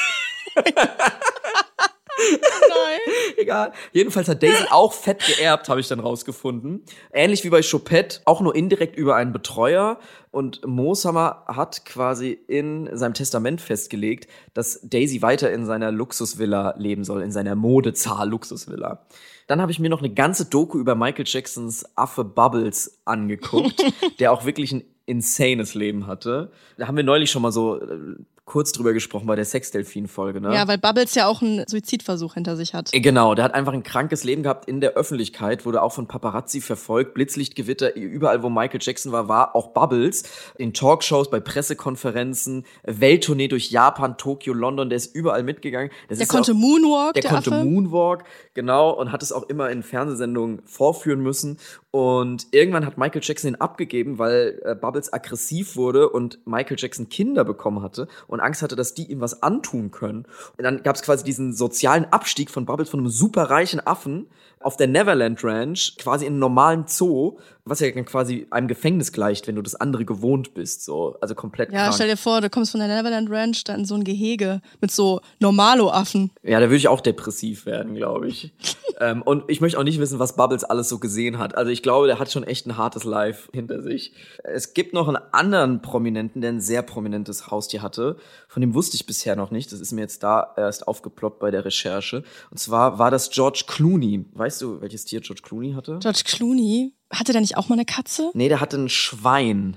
Nein. Egal. Jedenfalls hat Daisy auch fett geerbt, habe ich dann rausgefunden. Ähnlich wie bei Choupette, auch nur indirekt über einen Betreuer. Und Mooshammer hat quasi in seinem Testament festgelegt, dass Daisy weiter in seiner Luxusvilla leben soll, in seiner Modezahl-Luxusvilla. Dann habe ich mir noch eine ganze Doku über Michael Jacksons Affe Bubbles angeguckt, der auch wirklich ein insanes Leben hatte. Da haben wir neulich schon mal so kurz drüber gesprochen bei der Sexdelfin-Folge, ne? Ja, weil Bubbles ja auch einen Suizidversuch hinter sich hat. Genau, der hat einfach ein krankes Leben gehabt in der Öffentlichkeit, wurde auch von Paparazzi verfolgt, Blitzlichtgewitter, überall wo Michael Jackson war auch Bubbles. In Talkshows, bei Pressekonferenzen, Welttournee durch Japan, Tokio, London, der ist überall mitgegangen. Der konnte Moonwalk, der konnte Moonwalk, genau, und hat es auch immer in Fernsehsendungen vorführen müssen. Und irgendwann hat Michael Jackson ihn abgegeben, weil Bubbles aggressiv wurde und Michael Jackson Kinder bekommen hatte und Angst hatte, dass die ihm was antun können. Und dann gab es quasi diesen sozialen Abstieg von Bubbles von einem superreichen Affen auf der Neverland Ranch, quasi in einem normalen Zoo, was ja quasi einem Gefängnis gleicht, wenn du das andere gewohnt bist, so, also komplett krank. Ja, stell dir vor, du kommst von der Neverland Ranch da in so ein Gehege mit so Normalo-Affen. Ja, da würde ich auch depressiv werden, glaube ich. Und ich möchte auch nicht wissen, was Bubbles alles so gesehen hat. Also ich glaube, der hat schon echt ein hartes Life hinter sich. Es gibt noch einen anderen Prominenten, der ein sehr prominentes Haustier hatte. Von dem wusste ich bisher noch nicht. Das ist mir jetzt da erst aufgeploppt bei der Recherche. Und zwar war das George Clooney. Weißt du, welches Tier George Clooney hatte? George Clooney? Hatte der nicht auch mal eine Katze? Nee, der hatte ein Schwein.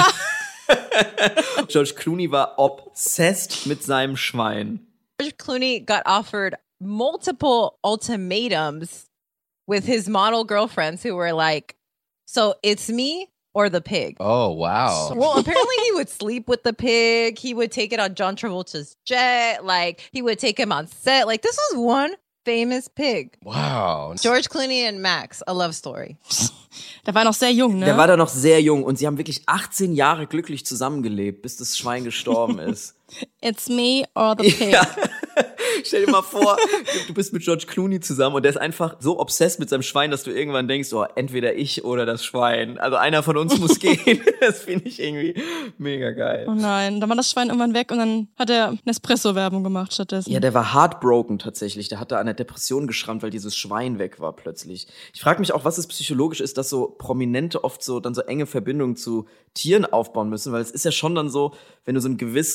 George Clooney war obsessed mit seinem Schwein. George Clooney got offered multiple ultimatums with his model girlfriends who were like, so it's me or the pig. Oh, wow. Well, apparently he would sleep with the pig. He would take it on John Travolta's jet. Like, he would take him on set. Like, this was one famous pig. Wow. George Clooney and Max, a love story. Der war noch sehr jung, ne? Der war da noch sehr jung und sie haben wirklich 18 Jahre glücklich zusammengelebt, bis das Schwein gestorben ist. It's me or the pig. Ja. Stell dir mal vor, du bist mit George Clooney zusammen und der ist einfach so obsessed mit seinem Schwein, dass du irgendwann denkst, oh, entweder ich oder das Schwein. Also einer von uns muss gehen. Das finde ich irgendwie mega geil. Oh nein, dann war das Schwein irgendwann weg und dann hat er Nespresso-Werbung gemacht stattdessen. Ja, der war heartbroken tatsächlich. Der hatte an der Depression geschrammt, weil dieses Schwein weg war plötzlich. Ich frage mich auch, was es psychologisch ist, dass so Prominente oft so dann so enge Verbindungen zu Tieren aufbauen müssen, weil es ist ja schon dann so, wenn du so ein gewisses Level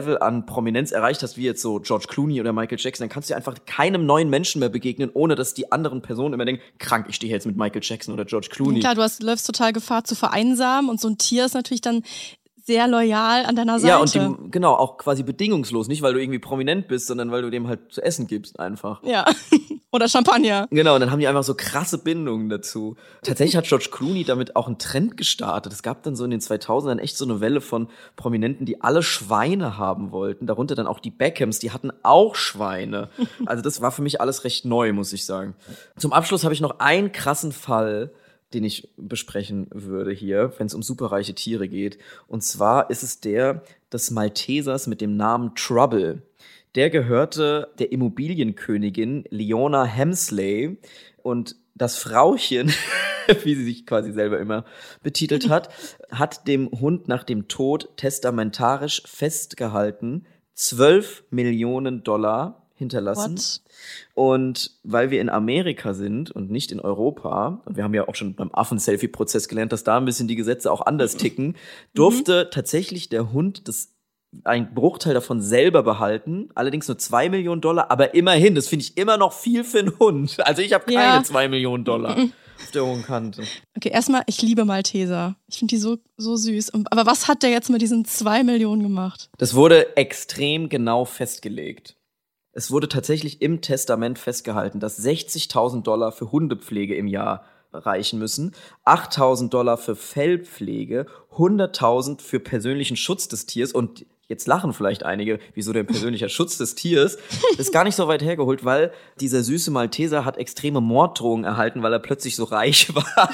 Level an Prominenz erreicht hast, wie jetzt so George Clooney oder Michael Jackson, dann kannst du einfach keinem neuen Menschen mehr begegnen, ohne dass die anderen Personen immer denken, krank, ich stehe jetzt mit Michael Jackson oder George Clooney. Klar, läufst total Gefahr zu vereinsamen und so ein Tier ist natürlich dann sehr loyal an deiner Seite. Ja, und genau, auch quasi bedingungslos. Nicht, weil du irgendwie prominent bist, sondern weil du dem halt zu essen gibst einfach. Ja, oder Champagner. Genau, und dann haben die einfach so krasse Bindungen dazu. Tatsächlich hat George Clooney damit auch einen Trend gestartet. Es gab dann so in den 2000ern echt so eine Welle von Prominenten, die alle Schweine haben wollten. Darunter dann auch die Beckhams, die hatten auch Schweine. Also das war für mich alles recht neu, muss ich sagen. Zum Abschluss habe ich noch einen krassen Fall, den ich besprechen würde hier, wenn es um superreiche Tiere geht. Und zwar ist es der des Maltesers mit dem Namen Trouble. Der gehörte der Immobilienkönigin Leona Hemsley. Und das Frauchen, wie sie sich quasi selber immer betitelt hat, hat dem Hund nach dem Tod testamentarisch festgehalten, $12 Millionen hinterlassen. What? Und weil wir in Amerika sind und nicht in Europa, und wir haben ja auch schon beim Affen-Selfie-Prozess gelernt, dass da ein bisschen die Gesetze auch anders ticken, durfte tatsächlich der Hund einen Bruchteil davon selber behalten, allerdings nur $2 Millionen, aber immerhin, das finde ich immer noch viel für einen Hund. Also ich habe keine $2 Millionen auf der hohen Kante. Okay, erstmal, ich liebe Malteser. Ich finde die so süß. Aber was hat der jetzt mit diesen 2 Millionen gemacht? Das wurde extrem genau festgelegt. Es wurde tatsächlich im Testament festgehalten, dass $60.000 für Hundepflege im Jahr reichen müssen, $8.000 für Fellpflege, $100.000 für persönlichen Schutz des Tiers und jetzt lachen vielleicht einige, wieso der persönliche Schutz des Tiers, ist gar nicht so weit hergeholt, weil dieser süße Malteser hat extreme Morddrohungen erhalten, weil er plötzlich so reich war.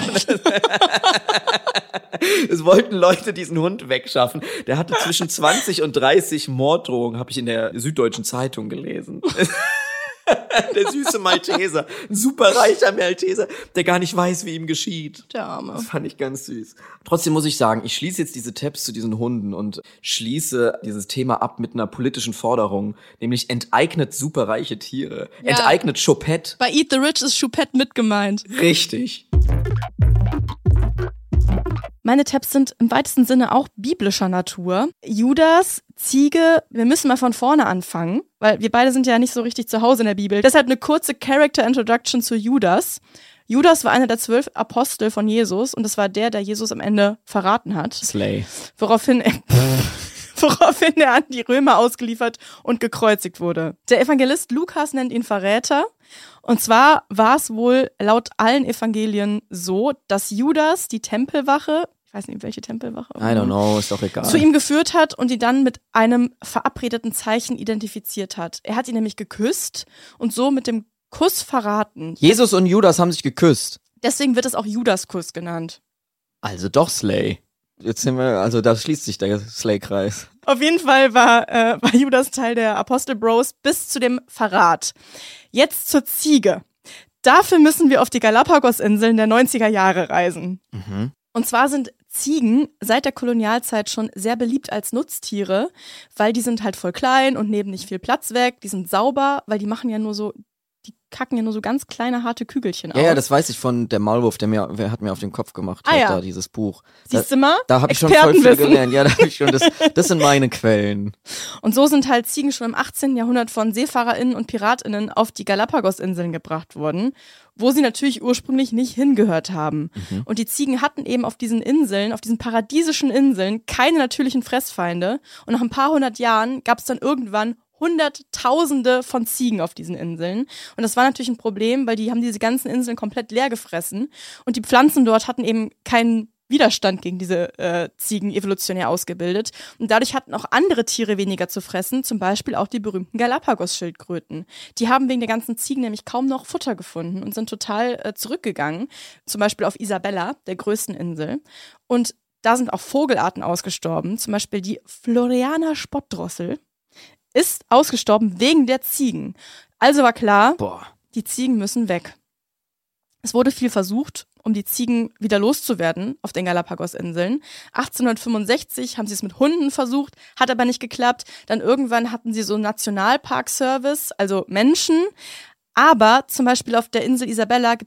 Es wollten Leute diesen Hund wegschaffen. Der hatte zwischen 20 und 30 Morddrohungen, habe ich in der Süddeutschen Zeitung gelesen. Der süße Malteser, ein super reicher Malteser, der gar nicht weiß, wie ihm geschieht. Der Arme. Das fand ich ganz süß. Trotzdem muss ich sagen, ich schließe jetzt diese Tabs zu diesen Hunden und schließe dieses Thema ab mit einer politischen Forderung, nämlich enteignet superreiche Tiere. Ja. Enteignet Choupette. Bei Eat the Rich ist Choupette mit gemeint. Richtig. Meine Tabs sind im weitesten Sinne auch biblischer Natur. Judas, Ziege, wir müssen mal von vorne anfangen, weil wir beide sind ja nicht so richtig zu Hause in der Bibel. Deshalb eine kurze Character Introduction zu Judas. Judas war einer der 12 Apostel von Jesus und es war der Jesus am Ende verraten hat. Slay. Woraufhin er an die Römer ausgeliefert und gekreuzigt wurde. Der Evangelist Lukas nennt ihn Verräter. Und zwar war es wohl laut allen Evangelien so, dass Judas die Tempelwache, ich weiß nicht, welche Tempelwache, I don't know, ist doch egal, zu ihm geführt hat und ihn dann mit einem verabredeten Zeichen identifiziert hat. Er hat ihn nämlich geküsst und so mit dem Kuss verraten. Jesus und Judas haben sich geküsst. Deswegen wird es auch Judaskuss genannt. Also doch Slay. Jetzt sind wir, also da schließt sich der Slay-Kreis. Auf jeden Fall war Judas Teil der Apostel-Bros bis zu dem Verrat. Jetzt zur Ziege. Dafür müssen wir auf die Galapagos-Inseln der 90er Jahre reisen. Mhm. Und zwar sind Ziegen seit der Kolonialzeit schon sehr beliebt als Nutztiere, weil die sind halt voll klein und nehmen nicht viel Platz weg. Die sind sauber, weil die kacken ja nur so ganz kleine, harte Kügelchen aus. Ja, das weiß ich von der Maulwurf, der hat mir auf den Kopf gemacht, da dieses Buch. Siehst du mal? Da habe ich schon voll viel gelernt. Ja, da habe ich schon, das sind meine Quellen. Und so sind halt Ziegen schon im 18. Jahrhundert von SeefahrerInnen und PiratInnen auf die Galapagos-Inseln gebracht worden, wo sie natürlich ursprünglich nicht hingehört haben. Mhm. Und die Ziegen hatten eben auf diesen Inseln, auf diesen paradiesischen Inseln, keine natürlichen Fressfeinde. Und nach ein paar hundert Jahren gab es dann irgendwann Hunderttausende von Ziegen auf diesen Inseln. Und das war natürlich ein Problem, weil die haben diese ganzen Inseln komplett leer gefressen. Und die Pflanzen dort hatten eben keinen Widerstand gegen diese Ziegen evolutionär ausgebildet. Und dadurch hatten auch andere Tiere weniger zu fressen, zum Beispiel auch die berühmten Galapagos-Schildkröten. Die haben wegen der ganzen Ziegen nämlich kaum noch Futter gefunden und sind total zurückgegangen. Zum Beispiel auf Isabella, der größten Insel. Und da sind auch Vogelarten ausgestorben, zum Beispiel die Floriana Spottdrossel. Ist ausgestorben wegen der Ziegen. Also war klar, die Ziegen müssen weg. Es wurde viel versucht, um die Ziegen wieder loszuwerden auf den Galapagos-Inseln. 1865 haben sie es mit Hunden versucht, hat aber nicht geklappt. Dann irgendwann hatten sie so einen Nationalpark-Service, also Menschen. Aber zum Beispiel auf der Insel Isabella gibt es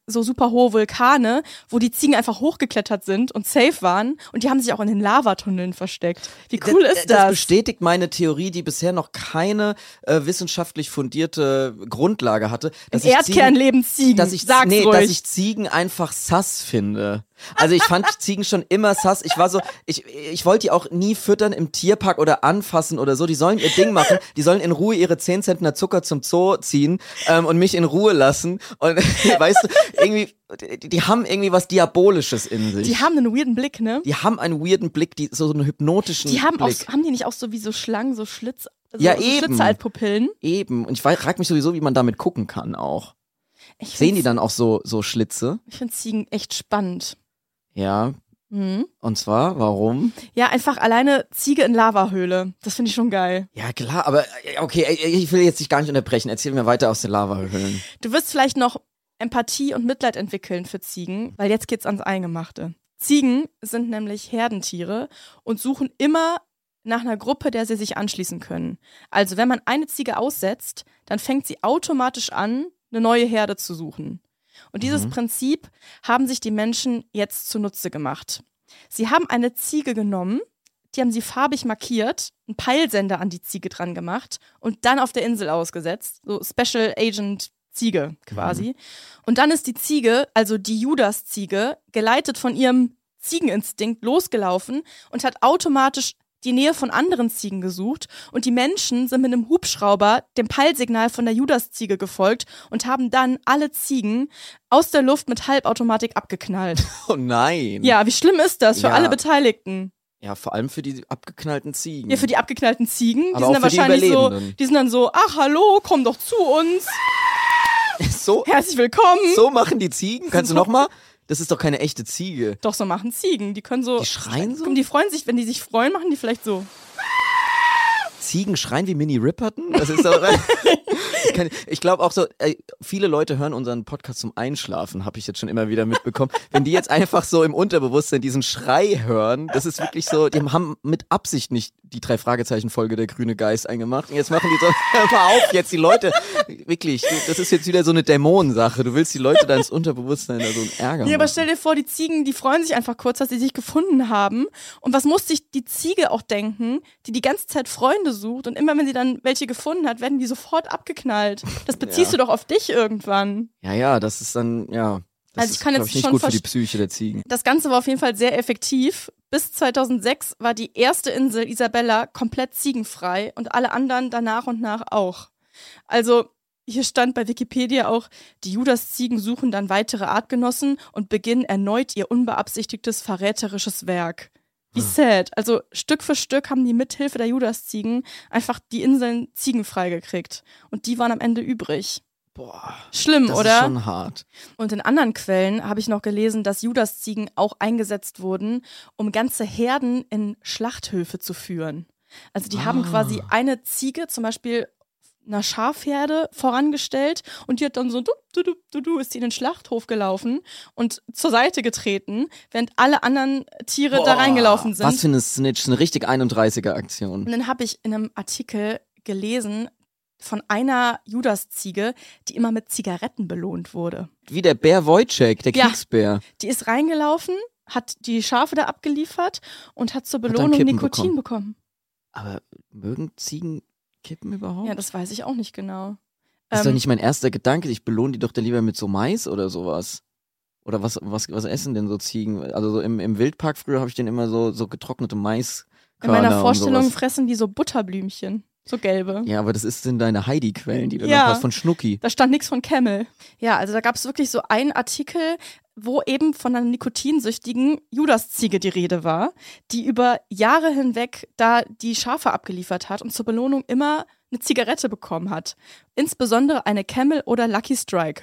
so super hohe Vulkane, wo die Ziegen einfach hochgeklettert sind und safe waren und die haben sich auch in den Lavatunneln versteckt. Wie cool ist das? Das bestätigt meine Theorie, die bisher noch keine wissenschaftlich fundierte Grundlage hatte. Im Erdkern leben Ziegen, dass ich Ziegen einfach sass finde. Also ich fand Ziegen schon immer sass. Ich wollte die auch nie füttern im Tierpark oder anfassen oder so. Die sollen ihr Ding machen. Die sollen in Ruhe ihre 10 Zentner Zucker zum Zoo ziehen und mich in Ruhe lassen. Und weißt du, irgendwie, die haben irgendwie was Diabolisches in sich. Die haben einen weirden Blick, ne? Die haben einen weirden Blick, so einen hypnotischen Blick. Haben die nicht auch so wie so Schlangen, so Schlitz, ja, so eben. Schlitzhaltpupillen? Eben. Und ich frage mich sowieso, wie man damit gucken kann auch. Sehen die dann auch so Schlitze? Ich finde Ziegen echt spannend. Ja. Und zwar, warum? Ja, einfach alleine Ziege in Lavahöhle. Das finde ich schon geil. Ja, klar, aber okay, ich will jetzt dich gar nicht unterbrechen. Erzähl mir weiter aus den Lavahöhlen. Du wirst vielleicht noch Empathie und Mitleid entwickeln für Ziegen, weil jetzt geht's ans Eingemachte. Ziegen sind nämlich Herdentiere und suchen immer nach einer Gruppe, der sie sich anschließen können. Also wenn man eine Ziege aussetzt, dann fängt sie automatisch an, eine neue Herde zu suchen. Und dieses Prinzip haben sich die Menschen jetzt zunutze gemacht. Sie haben eine Ziege genommen, die haben sie farbig markiert, einen Peilsender an die Ziege dran gemacht und dann auf der Insel ausgesetzt. So Special Agent Ziege quasi. Und dann ist die Ziege, also die Judas-Ziege, geleitet von ihrem Ziegeninstinkt losgelaufen und hat automatisch die Nähe von anderen Ziegen gesucht und die Menschen sind mit einem Hubschrauber dem Peilsignal von der Judas-Ziege gefolgt und haben dann alle Ziegen aus der Luft mit Halbautomatik abgeknallt. Oh nein. Ja, wie schlimm ist das für alle Beteiligten? Ja, vor allem für die abgeknallten Ziegen. Ja, für die abgeknallten Ziegen. Aber die sind dann wahrscheinlich so, die sind dann so, ach hallo, komm doch zu uns. So, herzlich willkommen. So machen die Ziegen? Kannst du nochmal? Das ist doch keine echte Ziege. Doch, so machen Ziegen. Die können so. Die schreien so? Die freuen sich, wenn die sich freuen, machen die vielleicht so. Ziegen schreien wie Minnie Riperton? Das ist doch. Ich glaube auch so, viele Leute hören unseren Podcast zum Einschlafen, habe ich jetzt schon immer wieder mitbekommen. Wenn die jetzt einfach so im Unterbewusstsein diesen Schrei hören, das ist wirklich so, die haben mit Absicht nicht die 3-Fragezeichen-Folge der grüne Geist eingemacht. Und jetzt machen die so, hör mal auf, jetzt die Leute, wirklich, das ist jetzt wieder so eine Dämonensache. Du willst die Leute da ins Unterbewusstsein da so ärgern. Ja, aber stell dir vor, die Ziegen, die freuen sich einfach kurz, dass sie sich gefunden haben. Und was muss sich die Ziege auch denken, die ganze Zeit Freunde sucht und immer wenn sie dann welche gefunden hat, werden die sofort abgeknallt. Das beziehst du doch auf dich irgendwann. Ja, das ist dann, ja. Das also ich kann jetzt ist, nicht gut für die Psyche der Ziegen. Das Ganze war auf jeden Fall sehr effektiv. Bis 2006 war die erste Insel Isabella komplett ziegenfrei und alle anderen danach und nach auch. Also hier stand bei Wikipedia auch, die Judas-Ziegen suchen dann weitere Artgenossen und beginnen erneut ihr unbeabsichtigtes verräterisches Werk. Wie sad. Also Stück für Stück haben die mithilfe der Judas-Ziegen einfach die Inseln ziegenfrei gekriegt. Und die waren am Ende übrig. Boah. Schlimm, das oder? Das ist schon hart. Und in anderen Quellen habe ich noch gelesen, dass Judas-Ziegen auch eingesetzt wurden, um ganze Herden in Schlachthöfe zu führen. Also die haben quasi eine Ziege, zum Beispiel einer Schafherde, vorangestellt und die hat dann so ist die in den Schlachthof gelaufen und zur Seite getreten, während alle anderen Tiere da reingelaufen sind. Was für eine Snitch, eine richtig 31er-Aktion. Und dann habe ich in einem Artikel gelesen von einer Judas-Ziege, die immer mit Zigaretten belohnt wurde. Wie der Bär Wojciech, der Kriegsbär. Die ist reingelaufen, hat die Schafe da abgeliefert und hat zur Belohnung Nikotin bekommen. Aber mögen Ziegen Kippen überhaupt? Ja, das weiß ich auch nicht genau. Das ist doch nicht mein erster Gedanke. Ich belohne die doch da lieber mit so Mais oder sowas. Oder was essen denn so Ziegen? Also so im Wildpark früher habe ich den immer so getrocknete Maiskörner. In meiner Vorstellung fressen die so Butterblümchen. So gelbe. Ja, aber das sind deine Heidi-Quellen, die du noch hast von Schnucki. Da stand nichts von Camel. Ja, also da gab es wirklich so einen Artikel, wo eben von einer nikotinsüchtigen Judas-Ziege die Rede war, die über Jahre hinweg da die Schafe abgeliefert hat und zur Belohnung immer eine Zigarette bekommen hat. Insbesondere eine Camel oder Lucky Strike.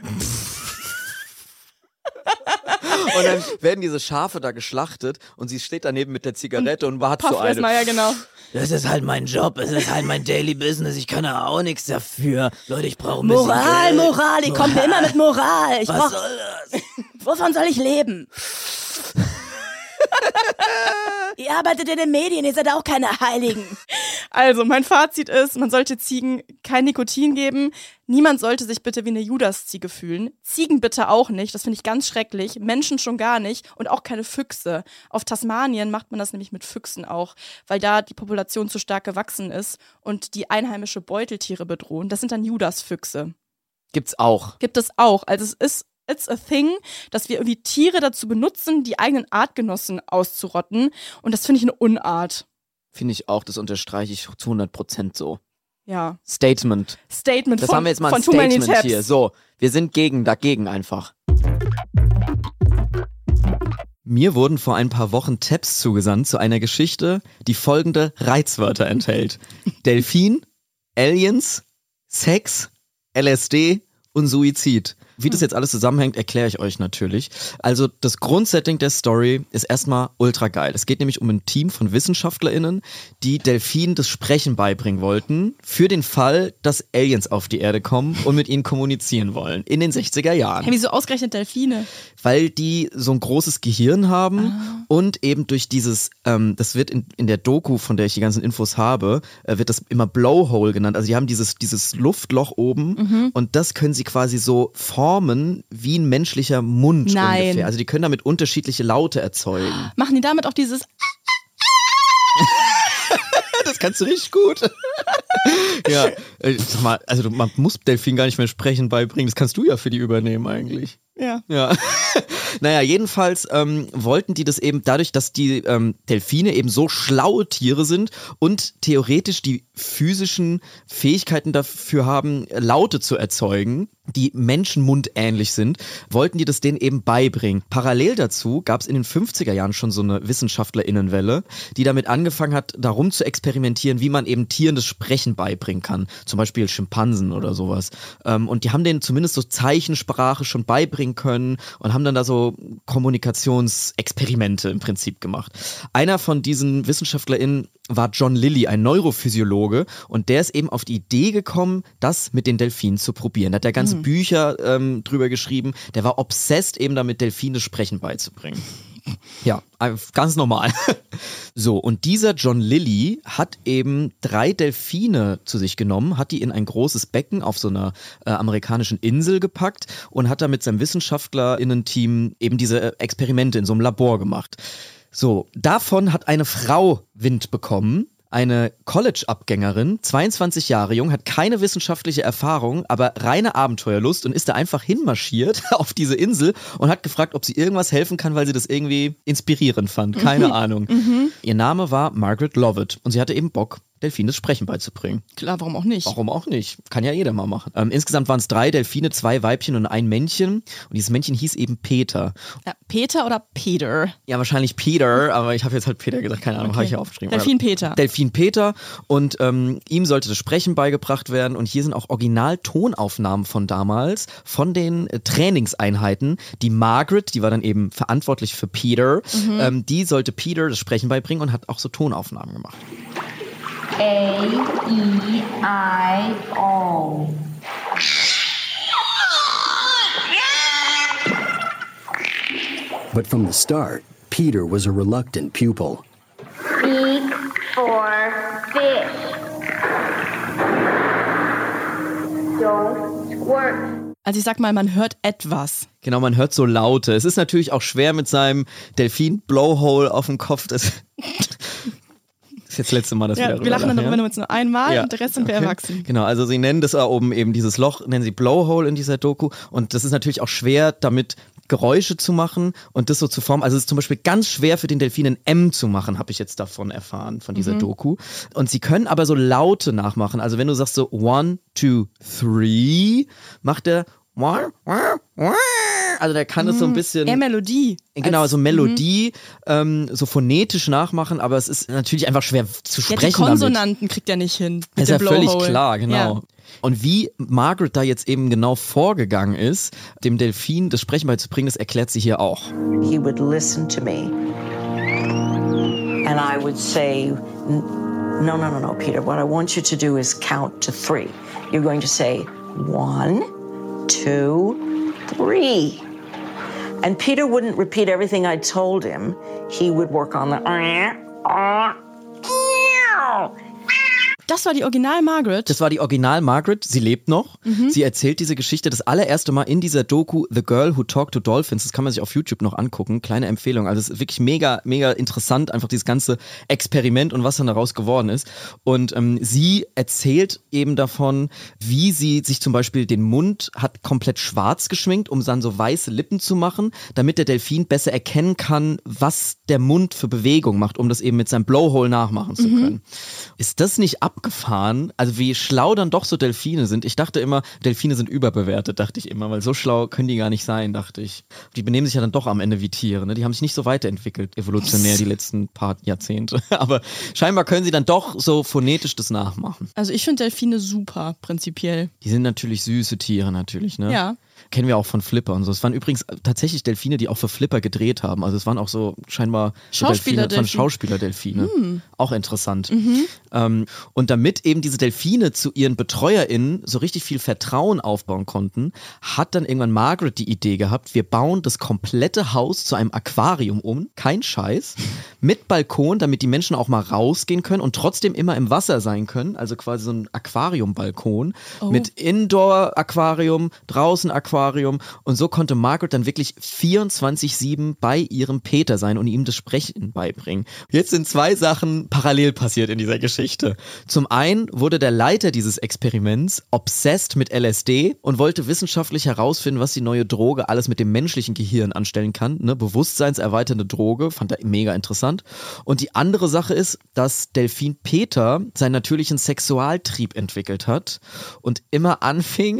Und dann werden diese Schafe da geschlachtet und sie steht daneben mit der Zigarette und wartet so eine. Ja, genau. Das ist halt mein Job, es ist halt mein Daily Business, ich kann da auch nichts dafür. Leute, ich brauche ein bisschen Geld. Moral, die kommt mir immer mit Moral. Was soll das? Wovon soll ich leben? Ihr arbeitet in den Medien, ihr seid auch keine Heiligen. Also, mein Fazit ist, man sollte Ziegen kein Nikotin geben. Niemand sollte sich bitte wie eine Judas-Ziege fühlen. Ziegen bitte auch nicht, das finde ich ganz schrecklich. Menschen schon gar nicht und auch keine Füchse. Auf Tasmanien macht man das nämlich mit Füchsen auch, weil da die Population zu stark gewachsen ist und die einheimische Beuteltiere bedrohen. Das sind dann Judas-Füchse. Gibt es auch. Also it's a thing, dass wir irgendwie Tiere dazu benutzen, die eigenen Artgenossen auszurotten. Und das finde ich eine Unart. Finde ich auch, das unterstreiche ich zu 100% so. Ja. Statement. Das haben wir jetzt mal ein Statement hier. So, wir sind dagegen einfach. Mir wurden vor ein paar Wochen Tabs zugesandt zu einer Geschichte, die folgende Reizwörter enthält. Delfin, Aliens, Sex, LSD und Suizid. Wie das jetzt alles zusammenhängt, erkläre ich euch natürlich. Also das Grundsetting der Story ist erstmal ultra geil. Es geht nämlich um ein Team von WissenschaftlerInnen, die Delfinen das Sprechen beibringen wollten, für den Fall, dass Aliens auf die Erde kommen und mit ihnen kommunizieren wollen, in den 60er Jahren. Hey, wieso ausgerechnet Delfine? Weil die so ein großes Gehirn haben und eben durch dieses, das wird in der Doku, von der ich die ganzen Infos habe, wird das immer Blowhole genannt. Also die haben dieses Luftloch oben und das können sie quasi so formen wie ein menschlicher Mund ungefähr. Also die können damit unterschiedliche Laute erzeugen. Machen die damit auch dieses Das kannst du richtig gut. Ja, sag mal, also man muss Delfin gar nicht mehr sprechen beibringen. Das kannst du ja für die übernehmen eigentlich. Ja. Naja, jedenfalls wollten die das eben dadurch, dass die Delfine eben so schlaue Tiere sind und theoretisch die physischen Fähigkeiten dafür haben, Laute zu erzeugen, die menschenmundähnlich sind, wollten die das denen eben beibringen. Parallel dazu gab es in den 50er Jahren schon so eine WissenschaftlerInnenwelle, die damit angefangen hat, darum zu experimentieren, wie man eben Tieren das Sprechen beibringen kann. Zum Beispiel Schimpansen oder sowas. Und die haben denen zumindest so Zeichensprache schon beibringen können und haben dann da so Kommunikationsexperimente im Prinzip gemacht. Einer von diesen WissenschaftlerInnen war John Lilly, ein Neurophysiologe, und der ist eben auf die Idee gekommen, das mit den Delfinen zu probieren. Da hat er ganze Bücher drüber geschrieben. Der war obsessed, eben damit Delfine Sprechen beizubringen. Ja, ganz normal. So, und dieser John Lilly hat eben 3 Delfine zu sich genommen, hat die in ein großes Becken auf so einer amerikanischen Insel gepackt und hat da mit seinem WissenschaftlerInnen-Team eben diese Experimente in so einem Labor gemacht. So, davon hat eine Frau Wind bekommen. Eine College-Abgängerin, 22 Jahre jung, hat keine wissenschaftliche Erfahrung, aber reine Abenteuerlust und ist da einfach hinmarschiert auf diese Insel und hat gefragt, ob sie irgendwas helfen kann, weil sie das irgendwie inspirierend fand. Keine Ahnung. Ihr Name war Margaret Lovett und sie hatte eben Bock, Delfine das Sprechen beizubringen. Klar, warum auch nicht? Warum auch nicht? Kann ja jeder mal machen. Insgesamt waren es 3 Delfine, 2 Weibchen und ein Männchen. Und dieses Männchen hieß eben Peter. Ja, Peter oder Peter? Ja, wahrscheinlich Peter, aber ich habe jetzt halt Peter gesagt, keine Ahnung, habe ich ja aufgeschrieben. Delfin Peter. Delfin Peter, und ihm sollte das Sprechen beigebracht werden, und hier sind auch Original-Tonaufnahmen von damals, von den Trainingseinheiten. Die Margaret, die war dann eben verantwortlich für Peter, die sollte Peter das Sprechen beibringen und hat auch so Tonaufnahmen gemacht. A-E-I-O. But from the start, Peter was a reluctant pupil. Speak for fish. Don't squirt. Also ich sag mal, man hört etwas. Genau, man hört so Laute. Es ist natürlich auch schwer mit seinem Delfin-Blowhole auf dem Kopf. Das ist jetzt das letzte Mal, dass wir darüber lachen. Wir lachen lachen, darüber nur einmal und der Rest sind wir erwachsen. Genau, also sie nennen das da oben eben dieses Loch, nennen sie Blowhole in dieser Doku. Und das ist natürlich auch schwer, damit Geräusche zu machen und das so zu formen. Also es ist zum Beispiel ganz schwer für den Delfin ein M zu machen, habe ich jetzt davon erfahren, von dieser Doku. Und sie können aber so Laute nachmachen. Also wenn du sagst so 1, 2, 3, macht er also der kann es so ein bisschen... Eher Melodie. Genau, so Melodie, so phonetisch nachmachen, aber es ist natürlich einfach schwer zu sprechen. Die Konsonanten kriegt er nicht hin. Das ist ja völlig klar, genau. Ja. Und wie Margaret da jetzt eben genau vorgegangen ist, dem Delfin das Sprechen beizubringen, das erklärt sie hier auch. He would listen to me and I would say, no, Peter, what I want you to do is count to 3. You're going to say 1, 2, 3. And Peter wouldn't repeat everything I told him. He would work on the Das war die Original Margaret? Das war die Original Margaret. Sie lebt noch. Sie erzählt diese Geschichte das allererste Mal in dieser Doku The Girl Who Talked to Dolphins. Das kann man sich auf YouTube noch angucken. Kleine Empfehlung. Also es ist wirklich mega, mega interessant, einfach dieses ganze Experiment und was dann daraus geworden ist. Und sie erzählt eben davon, wie sie sich zum Beispiel den Mund hat komplett schwarz geschminkt, um dann so weiße Lippen zu machen, damit der Delfin besser erkennen kann, was der Mund für Bewegung macht, um das eben mit seinem Blowhole nachmachen zu können. Ist das nicht abgefahren? Also wie schlau dann doch so Delfine sind. Ich dachte immer, Delfine sind überbewertet, dachte ich immer, weil so schlau können die gar nicht sein, dachte ich. Die benehmen sich ja dann doch am Ende wie Tiere, ne? Die haben sich nicht so weiterentwickelt, evolutionär, die letzten paar Jahrzehnte. Aber scheinbar können sie dann doch so phonetisch das nachmachen. Also ich finde Delfine super, prinzipiell. Die sind natürlich süße Tiere, natürlich, ne? Ja. Kennen wir auch von Flipper und so. Es waren übrigens tatsächlich Delfine, die auch für Flipper gedreht haben. Also es waren auch so scheinbar Schauspieler-Delfine. Auch interessant. Und damit eben diese Delfine zu ihren BetreuerInnen so richtig viel Vertrauen aufbauen konnten, hat dann irgendwann Margaret die Idee gehabt, wir bauen das komplette Haus zu einem Aquarium um, kein Scheiß, mit Balkon, damit die Menschen auch mal rausgehen können und trotzdem immer im Wasser sein können. Also quasi so ein Aquariumbalkon mit Indoor-Aquarium, draußen Aquarium, und so konnte Margaret dann wirklich 24/7 bei ihrem Peter sein und ihm das Sprechen beibringen. Jetzt sind 2 Sachen parallel passiert in dieser Geschichte. Zum einen wurde der Leiter dieses Experiments obsessed mit LSD und wollte wissenschaftlich herausfinden, was die neue Droge alles mit dem menschlichen Gehirn anstellen kann. Ne? Bewusstseinserweiternde Droge, fand er mega interessant. Und die andere Sache ist, dass Delfin Peter seinen natürlichen Sexualtrieb entwickelt hat und immer anfing,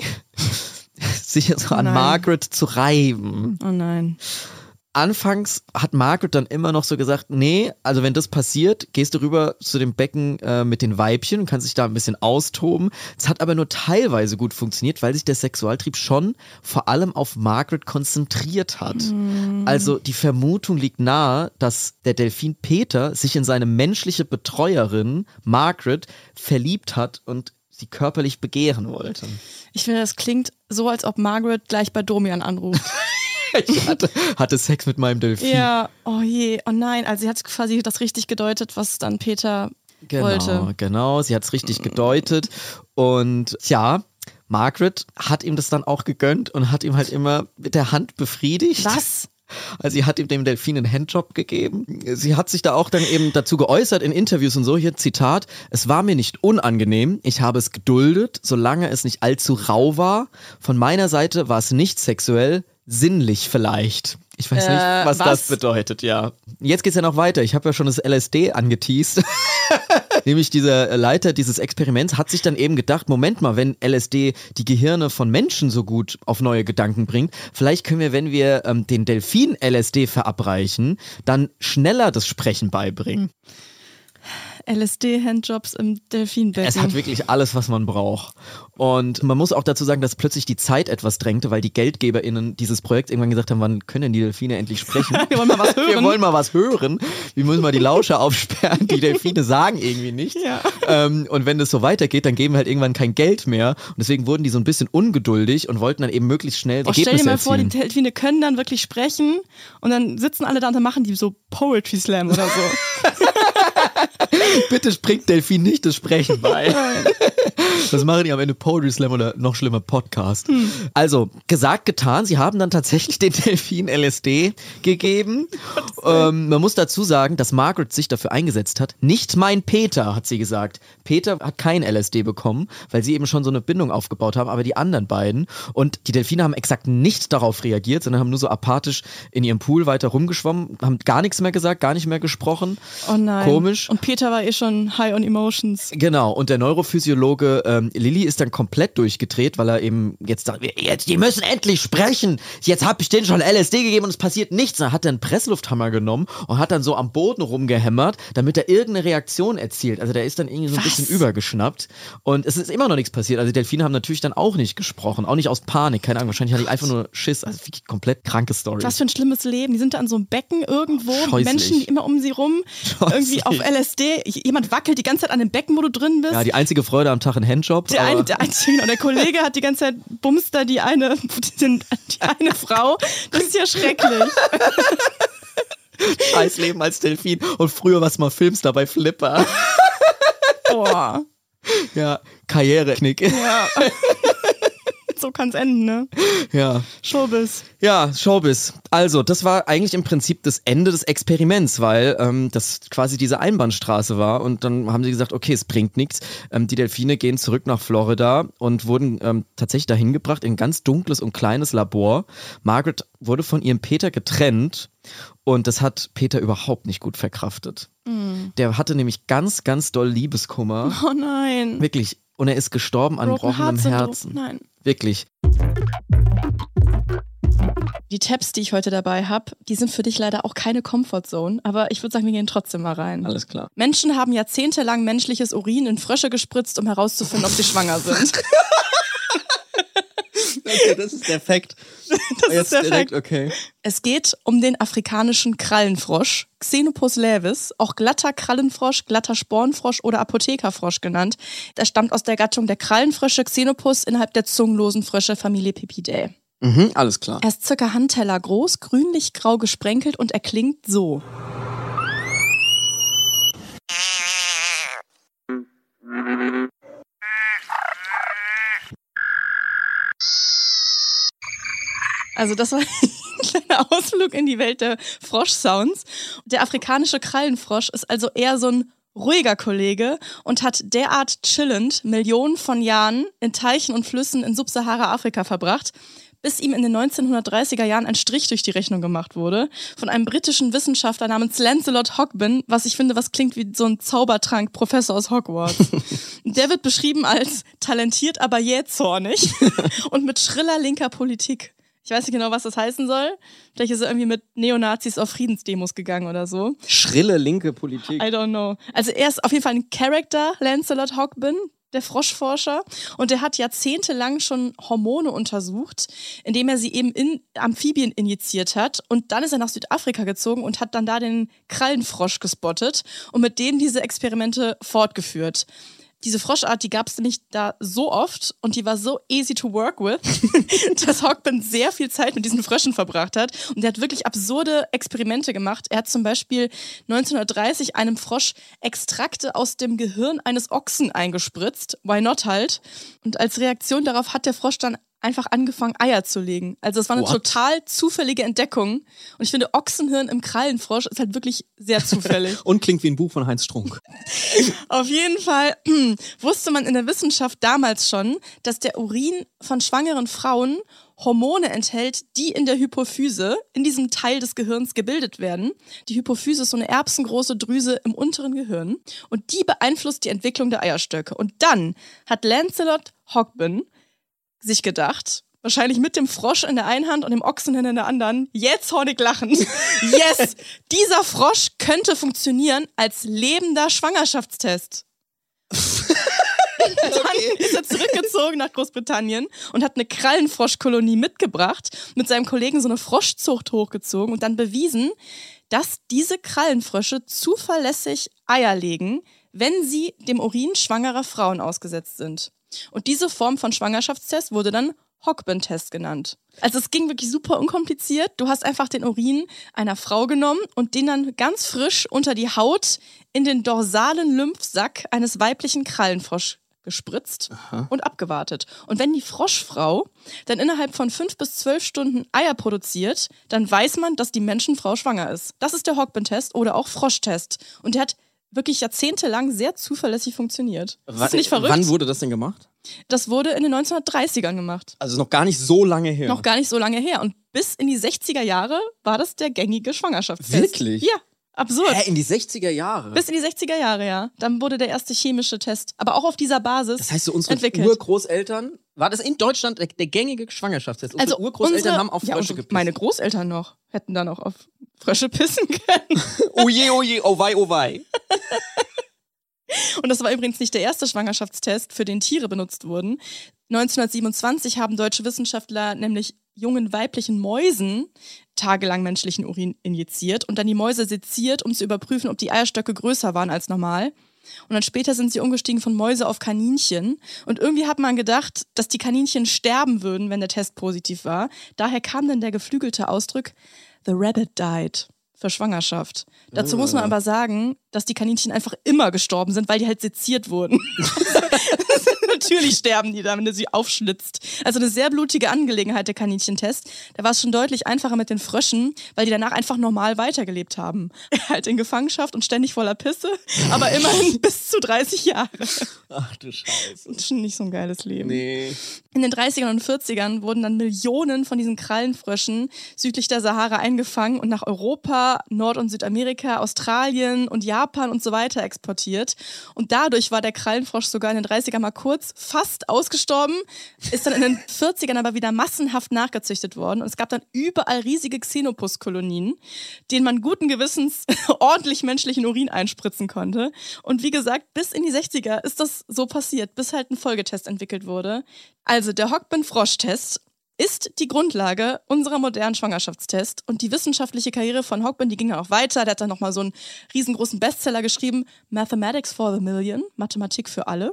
sich so an Margaret zu reiben. Oh nein. Anfangs hat Margaret dann immer noch so gesagt, nee, also wenn das passiert, gehst du rüber zu dem Becken mit den Weibchen und kannst dich da ein bisschen austoben. Es hat aber nur teilweise gut funktioniert, weil sich der Sexualtrieb schon vor allem auf Margaret konzentriert hat. Also die Vermutung liegt nahe, dass der Delfin Peter sich in seine menschliche Betreuerin Margaret verliebt hat und sie körperlich begehren wollte. Ich finde, das klingt so, als ob Margaret gleich bei Domian anruft. Ich hatte Sex mit meinem Delfin. Ja, oh je, oh nein. Also sie hat quasi das richtig gedeutet, was dann Peter wollte. Genau, sie hat es richtig gedeutet. Und ja, Margaret hat ihm das dann auch gegönnt und hat ihm halt immer mit der Hand befriedigt. Was? Also sie hat ihm dem Delfin einen Handjob gegeben. Sie hat sich da auch dann eben dazu geäußert in Interviews und so. Hier Zitat: Es war mir nicht unangenehm, ich habe es geduldet, solange es nicht allzu rau war. Von meiner Seite war es nicht sexuell, sinnlich vielleicht. Ich weiß nicht, was das bedeutet, ja. Jetzt geht's ja noch weiter. Ich habe ja schon das LSD angeteast. Nämlich dieser Leiter dieses Experiments hat sich dann eben gedacht, Moment mal, wenn LSD die Gehirne von Menschen so gut auf neue Gedanken bringt, vielleicht können wir, wenn wir den Delfin LSD verabreichen, dann schneller das Sprechen beibringen. LSD-Handjobs im Delfinbecken. Es hat wirklich alles, was man braucht. Und man muss auch dazu sagen, dass plötzlich die Zeit etwas drängte, weil die GeldgeberInnen dieses Projekts irgendwann gesagt haben, wann können die Delfine endlich sprechen? Wir wollen mal was hören. Wir wollen mal was hören. Wir müssen mal die Lauscher aufsperren. Die Delfine sagen irgendwie nichts. Ja. Und wenn das so weitergeht, dann geben wir halt irgendwann kein Geld mehr. Und deswegen wurden die so ein bisschen ungeduldig und wollten dann eben möglichst schnell Ergebnisse erzielen. Stell dir mal erzielen. vor, die Delfine können dann wirklich sprechen und dann sitzen alle da und dann machen die so Poetry Slam oder so. Bitte springt Delfin nicht das Sprechen bei. Das machen die am Ende Poetry Slam oder noch schlimmer Podcast. Also, gesagt, getan. Sie haben dann tatsächlich den Delfin LSD gegeben. Man muss dazu sagen, dass Margaret sich dafür eingesetzt hat. Nicht mein Peter, hat sie gesagt. Peter hat kein LSD bekommen, weil sie eben schon so eine Bindung aufgebaut haben, aber die anderen beiden. Und die Delfine haben exakt nicht darauf reagiert, sondern haben nur so apathisch in ihrem Pool weiter rumgeschwommen, haben gar nichts mehr gesagt, gar nicht mehr gesprochen. Oh nein. Komisch. Und Peter war schon high on emotions. Genau, und der Neurophysiologe Lilly ist dann komplett durchgedreht, weil er eben jetzt sagt, die müssen endlich sprechen. Jetzt habe ich denen schon LSD gegeben und es passiert nichts. Dann hat er einen Presslufthammer genommen und hat dann so am Boden rumgehämmert, damit er irgendeine Reaktion erzielt. Also der ist dann irgendwie so ein bisschen übergeschnappt und es ist immer noch nichts passiert. Also die Delfine haben natürlich dann auch nicht gesprochen, auch nicht aus Panik, keine Ahnung, wahrscheinlich hatte ich einfach nur Schiss. Also wirklich komplett kranke Story. Was für ein schlimmes Leben. Die sind da an so einem Becken irgendwo, Scheußlich. Menschen die immer um sie rum, irgendwie auf LSD. Jemand wackelt die ganze Zeit an dem Becken, wo du drin bist. Ja, die einzige Freude am Tag ein Handjob. Der einzige, und der Kollege hat die ganze Zeit bumst da die eine Frau. Das ist ja schrecklich. Scheiß Leben als Delfin. Und früher was mal filmst da bei Flipper. Boah. Ja, Karriereknick. Ja. So kann's enden, ne? Ja. Showbiz. Ja, Showbiz. Also, das war eigentlich im Prinzip das Ende des Experiments, weil das quasi diese Einbahnstraße war und dann haben sie gesagt, okay, es bringt nichts. Die Delfine gehen zurück nach Florida und wurden tatsächlich dahin gebracht in ein ganz dunkles und kleines Labor. Margaret wurde von ihrem Peter getrennt und das hat Peter überhaupt nicht gut verkraftet. Der hatte nämlich ganz, ganz doll Liebeskummer. Oh nein. Wirklich. Und er ist gestorben an gebrochenem Herzen. Nein. Wirklich. Die Tabs, die ich heute dabei habe, die sind für dich leider auch keine Comfortzone, aber ich würde sagen, wir gehen trotzdem mal rein. Alles klar. Menschen haben jahrzehntelang menschliches Urin in Frösche gespritzt, um herauszufinden, ob sie schwanger sind. Okay, das ist der Fakt. Das ist der direkt, Fakt. Okay. Es geht um den afrikanischen Krallenfrosch, Xenopus laevis, auch glatter Krallenfrosch, glatter Spornfrosch oder Apothekerfrosch genannt. Der stammt aus der Gattung der Krallenfrösche Xenopus innerhalb der zungenlosen Frösche Familie Pipidae. Alles klar. Er ist circa Handteller groß, grünlich-grau gesprenkelt und er klingt so. Also das war ein kleiner Ausflug in die Welt der Froschsounds. Der afrikanische Krallenfrosch ist also eher so ein ruhiger Kollege und hat derart chillend Millionen von Jahren in Teichen und Flüssen in Subsahara-Afrika verbracht, bis ihm in den 1930er Jahren ein Strich durch die Rechnung gemacht wurde von einem britischen Wissenschaftler namens Lancelot Hogben, was ich finde, was klingt wie so ein Zaubertrank-Professor aus Hogwarts. Der wird beschrieben als talentiert, aber jähzornig und mit schriller linker Politik. Ich weiß nicht genau, was das heißen soll. Vielleicht ist er irgendwie mit Neonazis auf Friedensdemos gegangen oder so. Schrille linke Politik. I don't know. Also er ist auf jeden Fall ein Character, Lancelot Hogben, der Froschforscher. Und der hat jahrzehntelang schon Hormone untersucht, indem er sie eben in Amphibien injiziert hat. Und dann ist er nach Südafrika gezogen und hat dann da den Krallenfrosch gespottet und mit denen diese Experimente fortgeführt. Diese Froschart, die gab es nämlich da so oft und die war so easy to work with, dass Hogben sehr viel Zeit mit diesen Fröschen verbracht hat. Und der hat wirklich absurde Experimente gemacht. Er hat zum Beispiel 1930 einem Frosch Extrakte aus dem Gehirn eines Ochsen eingespritzt. Why not halt? Und als Reaktion darauf hat der Frosch dann einfach angefangen, Eier zu legen. Also es war eine total zufällige Entdeckung. Und ich finde, Ochsenhirn im Krallenfrosch ist halt wirklich sehr zufällig. Und klingt wie ein Buch von Heinz Strunk. Auf jeden Fall wusste man in der Wissenschaft damals schon, dass der Urin von schwangeren Frauen Hormone enthält, die in der Hypophyse, in diesem Teil des Gehirns gebildet werden. Die Hypophyse ist so eine erbsengroße Drüse im unteren Gehirn und die beeinflusst die Entwicklung der Eierstöcke. Und dann hat Lancelot Hogben sich gedacht, wahrscheinlich mit dem Frosch in der einen Hand und dem Ochsenhirn in der anderen, jähzornig lachend, yes, dieser Frosch könnte funktionieren als lebender Schwangerschaftstest. Dann ist er zurückgezogen nach Großbritannien und hat eine Krallenfroschkolonie mitgebracht, mit seinem Kollegen so eine Froschzucht hochgezogen und dann bewiesen, dass diese Krallenfrösche zuverlässig Eier legen, wenn sie dem Urin schwangerer Frauen ausgesetzt sind. Und diese Form von Schwangerschaftstest wurde dann Hogben-Test genannt. Also es ging wirklich super unkompliziert. Du hast einfach den Urin einer Frau genommen und den dann ganz frisch unter die Haut in den dorsalen Lymphsack eines weiblichen Krallenfrosch gespritzt und abgewartet. Und wenn die Froschfrau dann innerhalb von 5 bis 12 Stunden Eier produziert, dann weiß man, dass die Menschenfrau schwanger ist. Das ist der Hogben-Test oder auch Froschtest. Und der hat wirklich jahrzehntelang sehr zuverlässig funktioniert. Das ist nicht verrückt. Wann wurde das denn gemacht? Das wurde in den 1930ern gemacht. Also noch gar nicht so lange her. Noch gar nicht so lange her. Und bis in die 60er Jahre war das der gängige Schwangerschaftstest. Wirklich? Ja, absurd. In die 60er Jahre? Bis in die 60er Jahre, ja. Dann wurde der erste chemische Test, aber auch auf dieser Basis das heißt, so unsere entwickelt. Urgroßeltern, war das in Deutschland der gängige Schwangerschaftstest? Unsere Urgroßeltern haben auf Frösche gepisst. Meine Großeltern noch hätten dann auch auf Frösche pissen können. Oh je, oh wei, oh wei. Und das war übrigens nicht der erste Schwangerschaftstest, für den Tiere benutzt wurden. 1927 haben deutsche Wissenschaftler nämlich jungen weiblichen Mäusen tagelang menschlichen Urin injiziert und dann die Mäuse seziert, um zu überprüfen, ob die Eierstöcke größer waren als normal. Und dann später sind sie umgestiegen von Mäuse auf Kaninchen. Und irgendwie hat man gedacht, dass die Kaninchen sterben würden, wenn der Test positiv war. Daher kam dann der geflügelte Ausdruck, the rabbit died. Für Schwangerschaft. Dazu muss man aber sagen, dass die Kaninchen einfach immer gestorben sind, weil die halt seziert wurden. Natürlich sterben die da, wenn du sie aufschlitzt. Also eine sehr blutige Angelegenheit, der Kaninchentest. Da war es schon deutlich einfacher mit den Fröschen, weil die danach einfach normal weitergelebt haben. Halt in Gefangenschaft und ständig voller Pisse, aber immerhin bis zu 30 Jahre. Ach du Scheiße. Das ist schon nicht so ein geiles Leben. Nee. In den 30ern und 40ern wurden dann Millionen von diesen Krallenfröschen südlich der Sahara eingefangen und nach Europa, Nord- und Südamerika, Australien und Japan und so weiter exportiert. Und dadurch war der Krallenfrosch sogar in den 30ern mal kurz fast ausgestorben, ist dann in den 40ern aber wieder massenhaft nachgezüchtet worden. Und es gab dann überall riesige Xenopus-Kolonien, denen man guten Gewissens ordentlich menschlichen Urin einspritzen konnte. Und wie gesagt, bis in die 60er ist das so passiert, bis halt ein Folgetest entwickelt wurde. Also der Hogbin-Frosch-Test ist die Grundlage unserer modernen Schwangerschaftstests. Und die wissenschaftliche Karriere von Hogbin, die ging dann auch weiter. Der hat dann nochmal so einen riesengroßen Bestseller geschrieben, Mathematics for the Million, Mathematik für alle.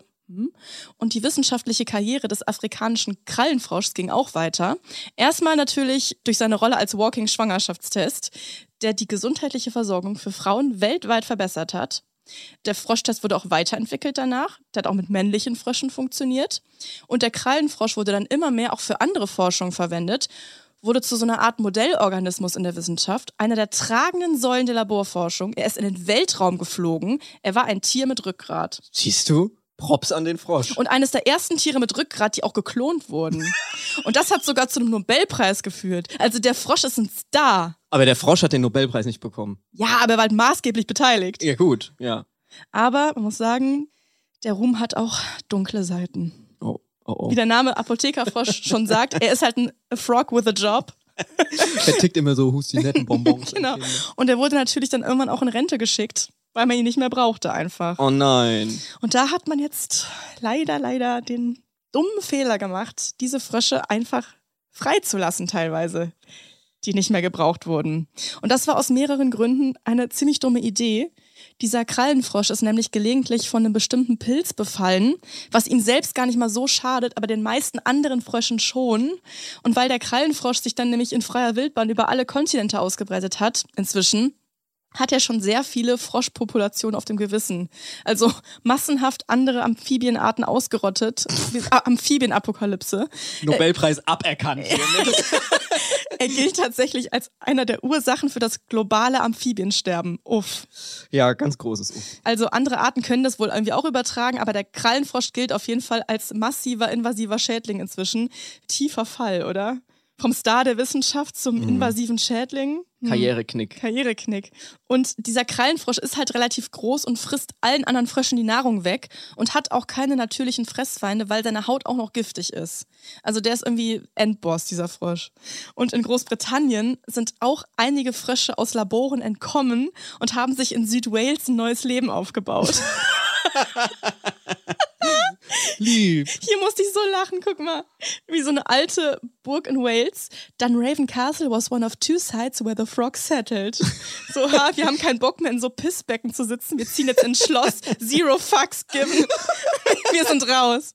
Und die wissenschaftliche Karriere des afrikanischen Krallenfroschs ging auch weiter. Erstmal natürlich durch seine Rolle als Walking-Schwangerschaftstest, der die gesundheitliche Versorgung für Frauen weltweit verbessert hat. Der Froschtest wurde auch weiterentwickelt danach. Der hat auch mit männlichen Fröschen funktioniert. Und der Krallenfrosch wurde dann immer mehr auch für andere Forschung verwendet, wurde zu so einer Art Modellorganismus in der Wissenschaft, einer der tragenden Säulen der Laborforschung. Er ist in den Weltraum geflogen. Er war ein Tier mit Rückgrat. Siehst du? Props an den Frosch. Und eines der ersten Tiere mit Rückgrat, die auch geklont wurden. Und das hat sogar zu einem Nobelpreis geführt. Also der Frosch ist ein Star. Aber der Frosch hat den Nobelpreis nicht bekommen. Ja, aber er war halt maßgeblich beteiligt. Ja, gut, ja. Aber man muss sagen, der Ruhm hat auch dunkle Seiten. Oh. Wie der Name Apothekerfrosch schon sagt, er ist halt ein Frog with a Job. Er tickt immer so Hustinetten-Bonbons. Genau. Und er wurde natürlich dann irgendwann auch in Rente geschickt, weil man ihn nicht mehr brauchte einfach. Oh nein. Und da hat man jetzt leider den dummen Fehler gemacht, diese Frösche einfach freizulassen teilweise, die nicht mehr gebraucht wurden. Und das war aus mehreren Gründen eine ziemlich dumme Idee. Dieser Krallenfrosch ist nämlich gelegentlich von einem bestimmten Pilz befallen, was ihm selbst gar nicht mal so schadet, aber den meisten anderen Fröschen schon. Und weil der Krallenfrosch sich dann nämlich in freier Wildbahn über alle Kontinente ausgebreitet hat, inzwischen, hat er schon sehr viele Froschpopulationen auf dem Gewissen. Also massenhaft andere Amphibienarten ausgerottet. Amphibienapokalypse. Nobelpreis aberkannt. Er gilt tatsächlich als einer der Ursachen für das globale Amphibiensterben. Uff. Ja, ganz großes Uff. Also andere Arten können das wohl irgendwie auch übertragen, aber der Krallenfrosch gilt auf jeden Fall als massiver, invasiver Schädling inzwischen. Tiefer Fall, oder? Vom Star der Wissenschaft zum invasiven Schädling. Karriereknick. Und dieser Krallenfrosch ist halt relativ groß und frisst allen anderen Fröschen die Nahrung weg und hat auch keine natürlichen Fressfeinde, weil seine Haut auch noch giftig ist. Also der ist irgendwie Endboss, dieser Frosch. Und in Großbritannien sind auch einige Frösche aus Laboren entkommen und haben sich in Südwales ein neues Leben aufgebaut. Lieb. Hier musste ich so lachen, guck mal. Wie so eine alte Burg in Wales. Dunraven Castle was one of two sites where the frog settled. So, wir haben keinen Bock mehr in so Pissbecken zu sitzen. Wir ziehen jetzt ins Schloss. Zero fucks given. Wir sind raus.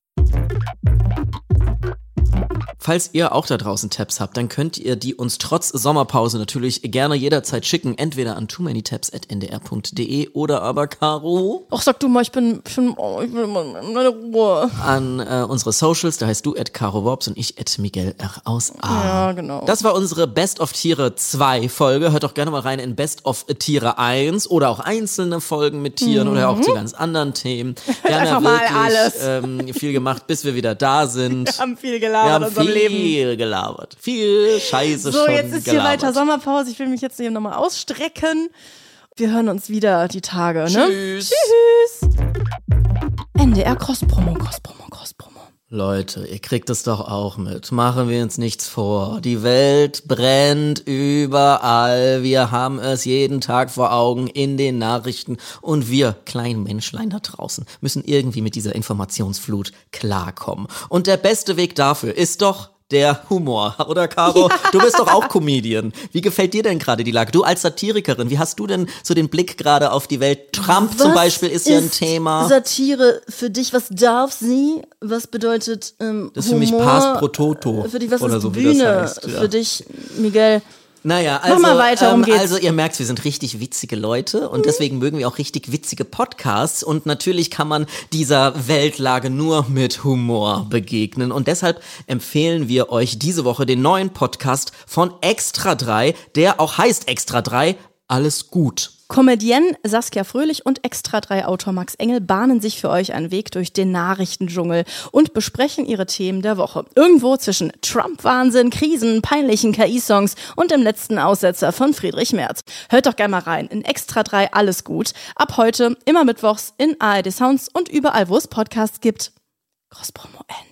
Falls ihr auch da draußen Tabs habt, dann könnt ihr die uns trotz Sommerpause natürlich gerne jederzeit schicken. Entweder an tooManyTabs@ndr.de oder aber Caro. Ach, sag du mal, ich bin meine Ruhe. An unsere Socials, da heißt du @CaroWorbs und ich @Miguel R aus A. Ja, genau. Das war unsere Best of Tiere 2 Folge. Hört doch gerne mal rein in Best of Tiere 1 oder auch einzelne Folgen mit Tieren oder auch zu ganz anderen Themen. Wir haben ja wirklich viel gemacht, bis wir wieder da sind. Wir haben viel gelabert. Viel gelabert. Viel Scheiße so, schon jetzt ist gelabert. Hier weiter Sommerpause. Ich will mich jetzt hier nochmal ausstrecken. Wir hören uns wieder die Tage, ne? Tschüss. NDR Cross-Promo. Leute, ihr kriegt es doch auch mit. Machen wir uns nichts vor. Die Welt brennt überall. Wir haben es jeden Tag vor Augen in den Nachrichten. Und wir, kleinen Menschlein da draußen, müssen irgendwie mit dieser Informationsflut klarkommen. Und der beste Weg dafür ist doch der Humor, oder Caro? Ja. Du bist doch auch Comedian. Wie gefällt dir denn gerade die Lage? Du als Satirikerin, wie hast du denn so den Blick gerade auf die Welt? Trump zum Beispiel ist ja ein Thema. Satire für dich, was darf sie? Was bedeutet das ist Humor? Für mich Pass pro Toto. Für dich, was oder ist so, Bühne? Wie das heißt, ja. Für dich, Miguel, Naja, Mach mal weiter, geht's. Also ihr merkt, wir sind richtig witzige Leute und deswegen mögen wir auch richtig witzige Podcasts und natürlich kann man dieser Weltlage nur mit Humor begegnen und deshalb empfehlen wir euch diese Woche den neuen Podcast von Extra 3, der auch heißt Extra 3, alles gut. Comedienne Saskia Fröhlich und Extra 3 Autor Max Engel bahnen sich für euch einen Weg durch den Nachrichtendschungel und besprechen ihre Themen der Woche. Irgendwo zwischen Trump-Wahnsinn, Krisen, peinlichen KI-Songs und dem letzten Aussetzer von Friedrich Merz. Hört doch gerne mal rein in Extra 3 Alles gut. Ab heute immer mittwochs in ARD Sounds und überall, wo es Podcasts gibt. Großpromo Ende.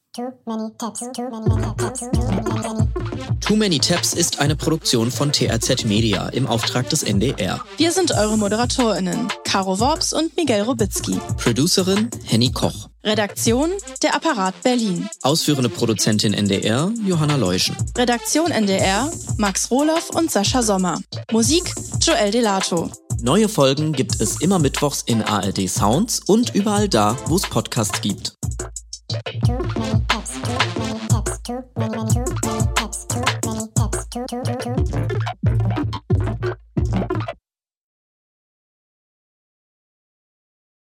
Too Many Tabs ist eine Produktion von TRZ Media im Auftrag des NDR. Wir sind eure ModeratorInnen, Caro Worps und Miguel Robitzky. Producerin Henny Koch. Redaktion der Apparat Berlin. Ausführende Produzentin NDR Johanna Leuschen. Redaktion NDR Max Rohloff und Sascha Sommer. Musik Joel Delato. Neue Folgen gibt es immer mittwochs in ARD Sounds und überall da, wo es Podcasts gibt. Too many tabs, too many tabs, too many tabs, too many tabs, too many tabs, too